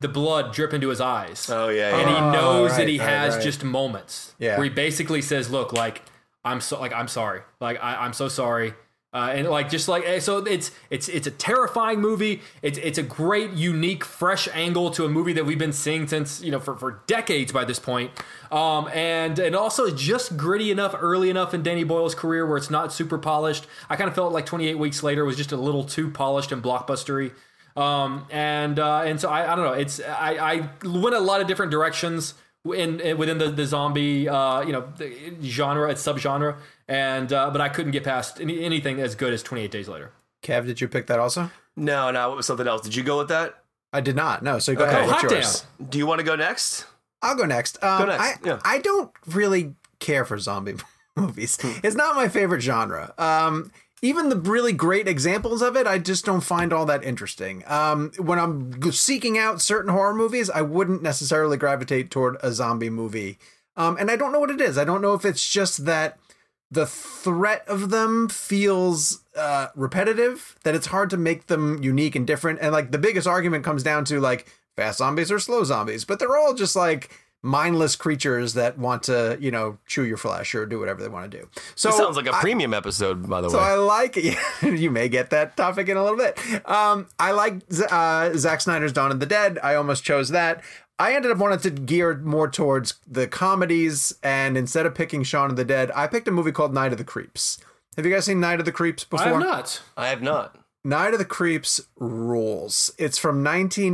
the blood drip into his eyes. Oh yeah, And he knows that he right, has right. just moments Yeah. where he basically says, look, like, I'm sorry. Like, I'm so sorry. And like, just like, so it's a terrifying movie. It's a great, unique, fresh angle to a movie that we've been seeing since, for decades by this point. And also just gritty enough, early enough in Danny Boyle's career where it's not super polished. I kind of felt like 28 Weeks Later was just a little too polished and blockbustery. And so I don't know. I went a lot of different directions within the zombie, the genre, its subgenre. And, but I couldn't get past anything as good as 28 Days Later. Kev, did you pick that also? No, it was something else. Did you go with that? I did not. No. So go Okay. ahead. What's Hot yours? Do you want to go next? I'll go next. Go next. I don't really care for zombie movies. It's not my favorite genre. Even the really great examples of it, I just don't find all that interesting. When I'm seeking out certain horror movies, I wouldn't necessarily gravitate toward a zombie movie. And I don't know what it is. I don't know if it's just that the threat of them feels repetitive, that it's hard to make them unique and different. And like the biggest argument comes down to like fast zombies or slow zombies, but they're all just like mindless creatures that want to, chew your flesh or do whatever they want to do. So This sounds like a premium episode, by the way. So I like it. You may get that topic in a little bit. I like Zack Snyder's Dawn of the Dead. I almost chose that. I ended up wanting to gear more towards the comedies, and instead of picking Shaun of the Dead, I picked a movie called Night of the Creeps. Have you guys seen Night of the Creeps before? I have not. I have not. Night of the Creeps rules. It's from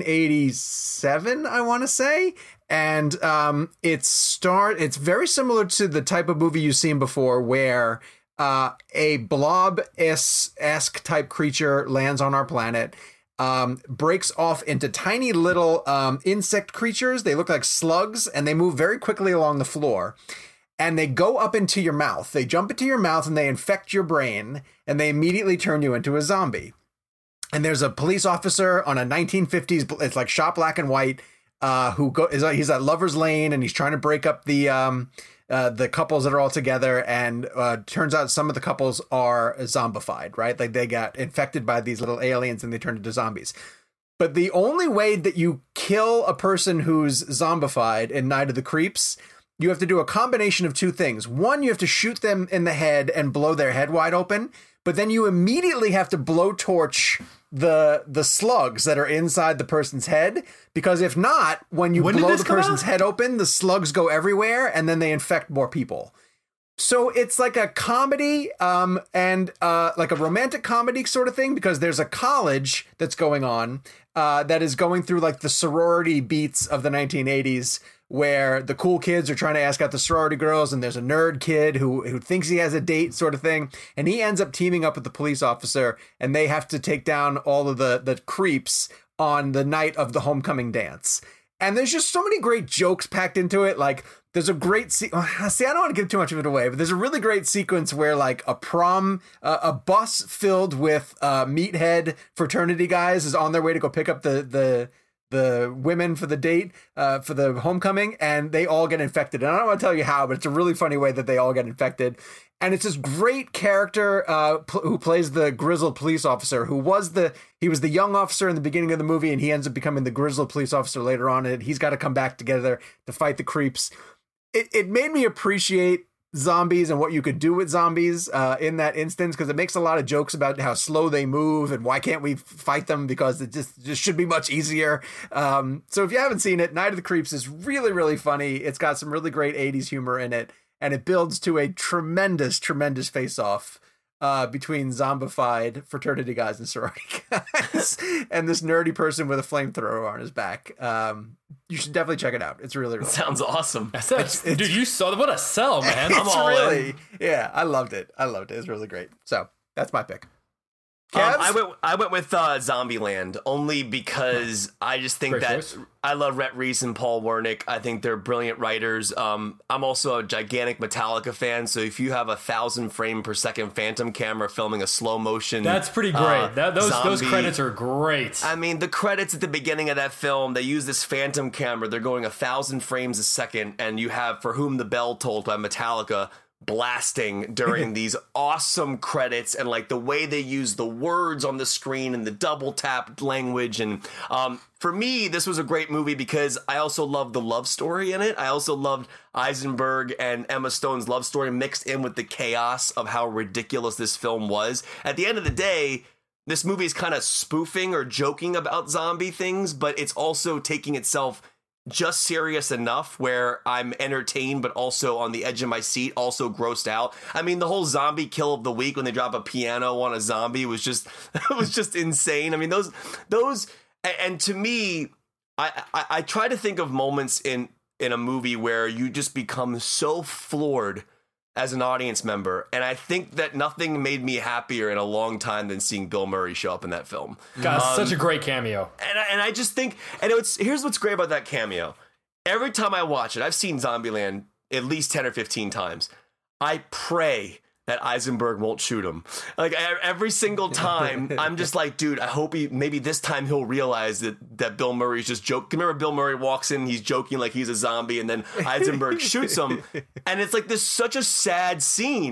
1987, I want to say. And it's very similar to the type of movie you've seen before where a blob-esque type creature lands on our planet, breaks off into tiny little insect creatures. They look like slugs, and they move very quickly along the floor. And they go up into your mouth. They jump into your mouth, and they infect your brain, and they immediately turn you into a zombie. And there's a police officer on a 1950s, it's like shot black and white, he's at Lover's Lane, and he's trying to break up the couples that are all together, and turns out some of the couples are zombified, right? Like they got infected by these little aliens and they turned into zombies. But the only way that you kill a person who's zombified in Night of the Creeps, you have to do a combination of two things. One, you have to shoot them in the head and blow their head wide open, but then you immediately have to blowtorch the slugs that are inside the person's head, because if not, when you blow the person's head open, the slugs go everywhere and then they infect more people. So it's like a comedy and like a romantic comedy sort of thing, because there's a college that's going on that is going through like the sorority beats of the 1980s, where the cool kids are trying to ask out the sorority girls, and there's a nerd kid who thinks he has a date sort of thing, and he ends up teaming up with the police officer, and they have to take down all of the creeps on the night of the homecoming dance. And there's just so many great jokes packed into it. Like there's a great see, I don't want to give too much of it away, but there's a really great sequence where like a bus filled with meathead fraternity guys is on their way to go pick up the women for the date, for the homecoming, and they all get infected. And I don't want to tell you how, but it's a really funny way that they all get infected. And it's this great character who plays the grizzled police officer, he was the young officer in the beginning of the movie, and he ends up becoming the grizzled police officer later on, and he's got to come back together to fight the creeps. It made me appreciate zombies and what you could do with zombies in that instance, because it makes a lot of jokes about how slow they move and why can't we fight them, because it just should be much easier. So if you haven't seen it, Night of the Creeps is really, really funny. It's got some really great 80s humor in it, and it builds to a tremendous face-off between zombified fraternity guys and sorority guys and this nerdy person with a flamethrower on his back. You should definitely check it out. It's really, really Sounds awesome. Dude, you saw what a sell, man. I'm all in. Yeah, I loved it. It's really great. So that's my pick. I went with Zombieland only because I just think Great that choice. I love Rhett Reese and Paul Wernick. I think they're brilliant writers. I'm also a gigantic Metallica fan, so if you have 1,000 frame per second Phantom camera filming a slow motion, That's pretty great. Those zombie- credits are great. I mean, the credits at the beginning of that film, they use this Phantom camera. They're going 1,000 frames a second, and you have For Whom the Bell Tolls by Metallica blasting during these awesome credits, and like the way they use the words on the screen and the double tap language. And for me, this was a great movie because I also loved the love story in it. I also loved Eisenberg and Emma Stone's love story mixed in with the chaos of how ridiculous this film was. At the end of the day, this movie is kind of spoofing or joking about zombie things, but it's also taking itself just serious enough where I'm entertained, but also on the edge of my seat, also grossed out. I mean, the whole zombie kill of the week when they drop a piano on a zombie was just, it was just insane. I mean, those, and to me, I try to think of moments in a movie where you just become so floored as an audience member. And I think that nothing made me happier in a long time than seeing Bill Murray show up in that film. God, such a great cameo. And I just think, and here's what's great about that cameo. Every time I watch it, I've seen Zombieland at least 10 or 15 times. I pray that Eisenberg won't shoot him. Like every single time, I'm just like, dude, I hope maybe this time he'll realize that Bill Murray's just joking. Remember, Bill Murray walks in, he's joking like he's a zombie, and then Eisenberg shoots him, and it's like this such a sad scene.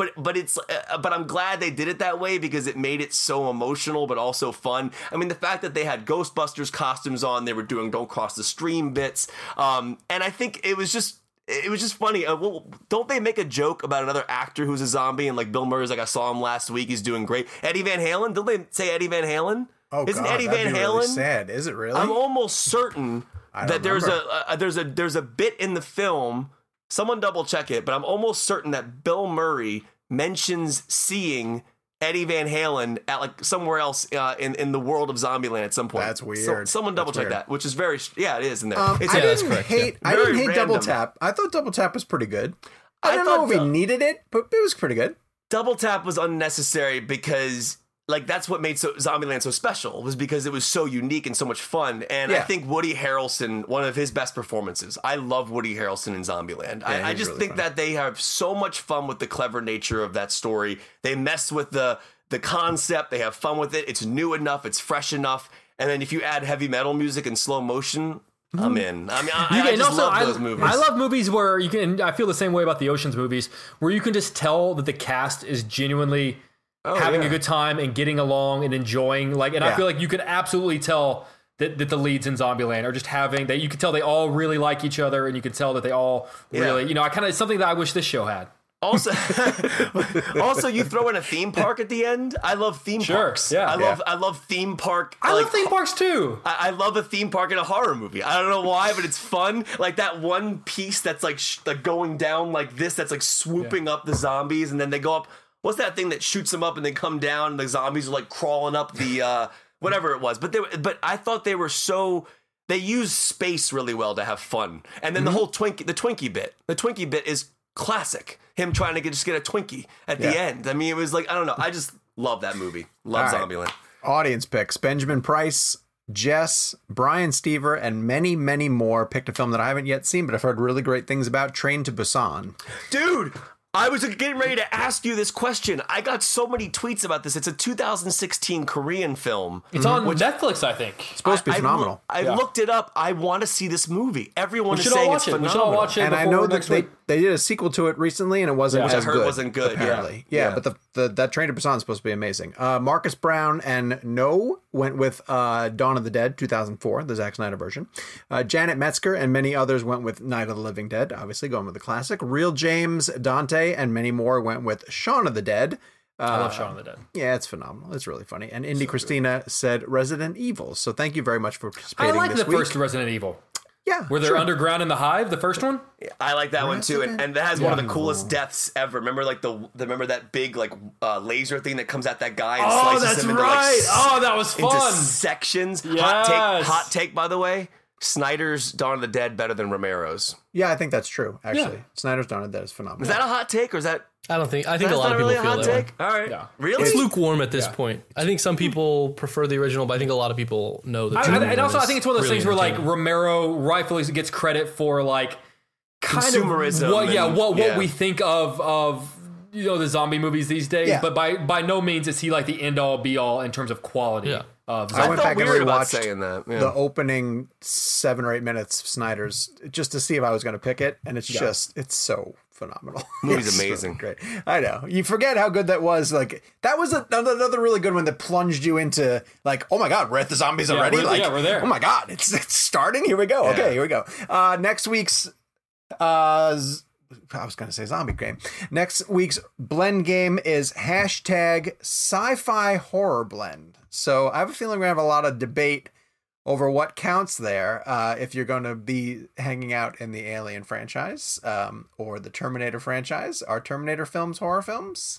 But I'm glad they did it that way because it made it so emotional, but also fun. I mean, the fact that they had Ghostbusters costumes on, they were doing "Don't Cross the Stream" bits, and I think it was just funny. Well, don't they make a joke about another actor who's a zombie? And like Bill Murray's like, I saw him last week. He's doing great. Eddie Van Halen. Don't they say Eddie Van Halen? Oh, Isn't God, Eddie that'd Van be Halen really sad? Is it really? I'm almost certain that remember. there's a bit in the film. Someone double check it, but I'm almost certain that Bill Murray mentions seeing Eddie Van Halen at like somewhere else in the world of Zombieland at some point. That's weird. Someone double check that, which is very it is in there. I didn't hate Very Double random. Tap. I thought Double Tap was pretty good. I don't thought know if we needed it, but it was pretty good. Double Tap was unnecessary because like that's what made Zombieland so special, was because it was so unique and so much fun. And I think Woody Harrelson, one of his best performances. I love Woody Harrelson in Zombieland. I just really think that they have so much fun with the clever nature of that story. They mess with the concept. They have fun with it. It's new enough. It's fresh enough. And then if you add heavy metal music and slow motion, I'm in. I mean, I just love those movies. I love movies where you can. I feel the same way about the Ocean's movies, where you can just tell that the cast is genuinely having a good time and getting along and enjoying. Like, and I feel like you could absolutely tell that the leads in Zombieland are just having that. You can tell they all really like each other, and you can tell that they all really. You know, it's something that I wish this show had. Also, you throw in a theme park at the end. I love theme parks. Yeah, I love theme park. I love theme parks too. I love a theme park in a horror movie. I don't know why, but it's fun. Like that one piece that's like going down like this. That's like swooping up the zombies, and then they go up. What's that thing that shoots them up and they come down? And the zombies are like crawling up the whatever it was. But I thought they were so. They use space really well to have fun. And then the whole Twinkie bit. The Twinkie bit is classic. Him trying to just get a Twinkie at the end. I mean, it was like, I don't know. I just love that movie. Love Zombieland. Audience picks. Benjamin Price, Jess, Brian Stever, and many, many more picked a film that I haven't yet seen, but I've heard really great things about, Train to Busan. Dude, I was getting ready to ask you this question. I got so many tweets about this. It's a 2016 Korean film. It's on Netflix, I think. It's supposed to be phenomenal. I looked it up. I want to see this movie. Everyone is saying it's phenomenal. We should all watch it. And I know that they did a sequel to it recently, and it wasn't as good. Wasn't good. Apparently, yeah. But that Train to Busan is supposed to be amazing. Marcus Brown and No went with Dawn of the Dead, 2004, the Zack Snyder version. Janet Metzger and many others went with Night of the Living Dead, obviously going with the classic. Real James, Dante, and many more went with Shaun of the Dead. I love Shaun of the Dead. Yeah, it's phenomenal. It's really funny. And Indy Christina said Resident Evil. So thank you very much for participating this week. I like the first Resident Evil. Yeah, where they're underground in the hive, the first one. I like that one too, and that has one of the coolest deaths ever. Remember, like remember that big like laser thing that comes at that guy and slices him into that was fun. Into sections. Yes. Hot take, by the way. Snyder's Dawn of the Dead better than Romero's. Yeah, I think that's true. Actually, Snyder's Dawn of the Dead is phenomenal. Is that a hot take, or is that? I think a lot of people feel that way. All right. Yeah. Really? It's lukewarm at this point. I think some people prefer the original, but I think a lot of people know that. And also, I think it's one of those things where like Romero rightfully gets credit for like consumerism. What we think of the zombie movies these days. Yeah. But by no means is he like the end all be all in terms of quality. Yeah. I went back and rewatched the opening 7 or 8 minutes of Snyder's just to see if I was going to pick it, and it's just it's so phenomenal. Movie's It's amazing. Great. I know. You forget how good that was. Like, that was another really good one that plunged you into, like, oh my God, we're at the zombies already? We're there. Oh my God, it's starting? Here we go. Yeah. Okay, here we go. Next week's, I was going to say zombie game. Next week's blend game is hashtag sci-fi horror blend. So I have a feeling we're going to have a lot of debate over what counts there, if you're going to be hanging out in the Alien franchise or the Terminator franchise. Are Terminator films horror films?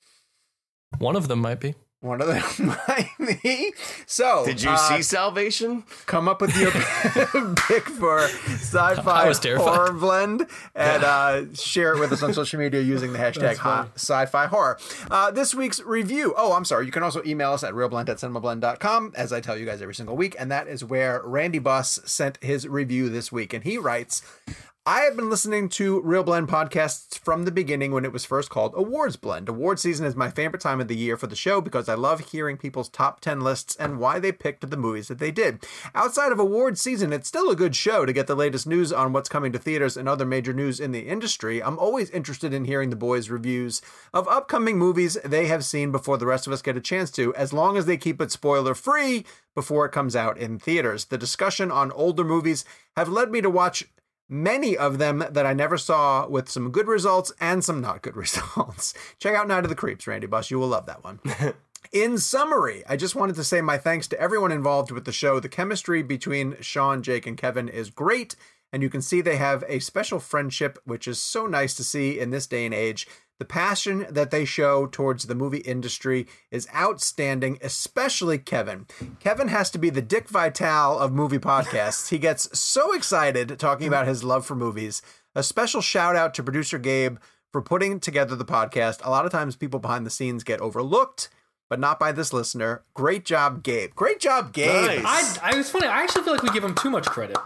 One of them might be. One of them might be. So, Did you see Salvation? come up with your pick for I sci-fi was terrified. horror blend and share it with us on social media using the hashtag sci-fi horror. This week's review. Oh, I'm sorry. You can also email us at realblend@cinemablend.com, as I tell you guys every single week. And that is where Randy Buss sent his review this week. And he writes, I have been listening to Real Blend podcasts from the beginning when it was first called Awards Blend. Award season is my favorite time of the year for the show because I love hearing people's top 10 lists and why they picked the movies that they did. Outside of awards season, it's still a good show to get the latest news on what's coming to theaters and other major news in the industry. I'm always interested in hearing the boys' reviews of upcoming movies they have seen before the rest of us get a chance to, as long as they keep it spoiler-free before it comes out in theaters. The discussion on older movies have led me to watch many of them that I never saw, with some good results and some not good results. Check out Night of the Creeps, Randy Buss. You will love that one. In summary, I just wanted to say my thanks to everyone involved with the show. The chemistry between Sean, Jake, and Kevin is great, and you can see they have a special friendship, which is so nice to see in this day and age. The passion that they show towards the movie industry is outstanding, especially Kevin. Kevin has to be the Dick Vitale of movie podcasts. He gets so excited talking about his love for movies. A special shout out to producer Gabe for putting together the podcast. A lot of times people behind the scenes get overlooked, but not by this listener. Great job, Gabe. Great job, Gabe. Nice. It's funny. I actually feel like we give him too much credit.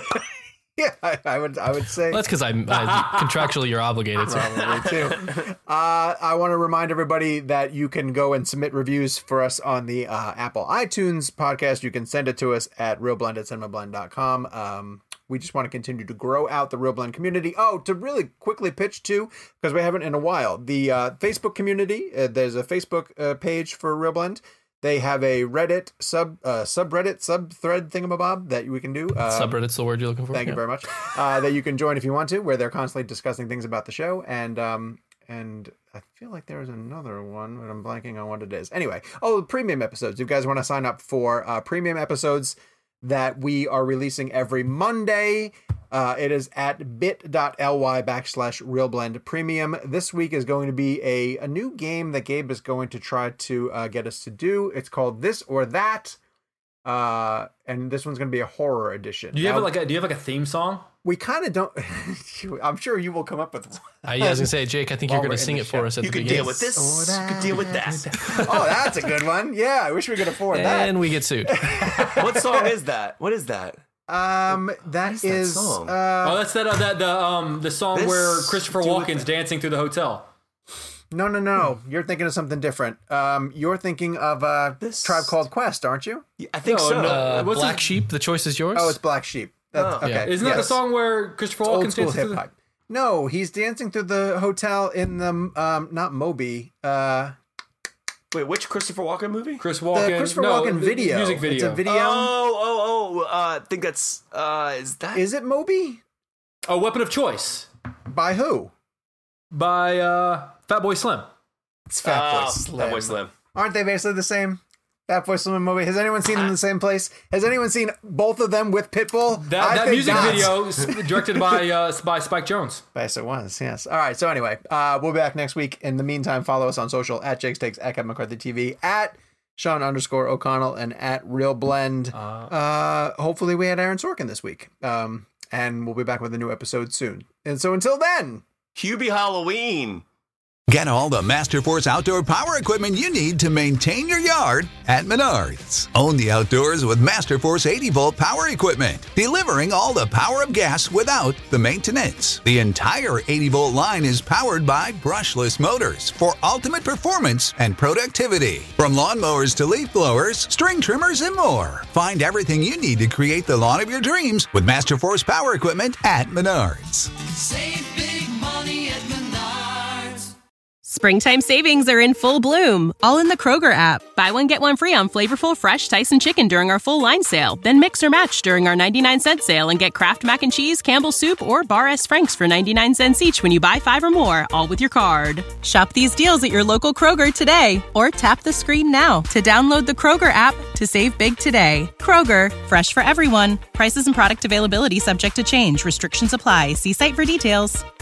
Yeah, I would say. Well, that's because I contractually you're obligated to. Probably too. I want to remind everybody that you can go and submit reviews for us on the Apple iTunes podcast. You can send it to us at realblend@cinemablend.com. We just want to continue to grow out the Real Blend community. Oh, to really quickly pitch too, because we haven't in a while, the Facebook community. There's a Facebook page for Real Blend. They have a Reddit subreddit thread thingamabob that we can do. Subreddit's the word you're looking for. Thank you very much. That you can join if you want to, where they're constantly discussing things about the show. And I feel like there was another one, but I'm blanking on what it is. Anyway, premium episodes. If you guys want to sign up for premium episodes that we are releasing every Monday, it is at bit.ly/realblendpremium. This week is going to be a new game that Gabe is going to try to get us to do. It's called This or That. And this one's going to be a horror edition. Do you have like a theme song? We kind of don't. I'm sure you will come up with one. I was going to say, Jake, I think you're going to sing it for us at You the can beginning. deal with this. You can deal with that. Oh, that's a good one. Yeah, I wish we could afford that. And we get sued. What song is that? What is that? That is song? That's the song This where Christopher do with Walken's dancing through the hotel. No. You're thinking of something different. You're thinking of This- Tribe Called Quest, aren't you? I think No, so. no. What's Black Sheep, the choice is yours. Oh, it's Black Sheep. That's, Oh. okay. Isn't that the yes. song where Christopher Old Walken's school dancing hip through the... hop? No, he's dancing through the hotel in the not Moby. Wait, which Christopher Walken movie? Chris The Walken. Christopher no, Walken the video. Music video. It's a video. I think that's is that Is it Moby? A Weapon of Choice By who? by Fatboy Slim. It's Fatboy Fatboy Slim. Aren't they basically the same? Fatboy Slim and Moby. Has anyone seen them in the same place? Has anyone seen both of them with Pitbull? I That think music not. video is directed by Spike Jones. Yes, it was. Yes. All right. So anyway, we'll be back next week. In the meantime, follow us on social at Jake's Takes, at Kevin McCarthy TV, at Sean_O'Connell, and at Real Blend. Hopefully, we had Aaron Sorkin this week. And we'll be back with a new episode soon. And so until then, Hubie Halloween. Get all the Masterforce outdoor power equipment you need to maintain your yard at Menards. Own the outdoors with Masterforce 80-volt power equipment, delivering all the power of gas without the maintenance. The entire 80-volt line is powered by brushless motors for ultimate performance and productivity. From lawnmowers to leaf blowers, string trimmers, and more. Find everything you need to create the lawn of your dreams with Masterforce power equipment at Menards. Save big money at Springtime savings are in full bloom, all in the Kroger app. Buy one, get one free on flavorful, fresh Tyson chicken during our full line sale. Then mix or match during our 99-cent sale and get Kraft Mac and Cheese, Campbell's Soup, or Bar S. Frank's for 99 cents each when you buy 5 or more, all with your card. Shop these deals at your local Kroger today, or tap the screen now to download the Kroger app to save big today. Kroger, fresh for everyone. Prices and product availability subject to change. Restrictions apply. See site for details.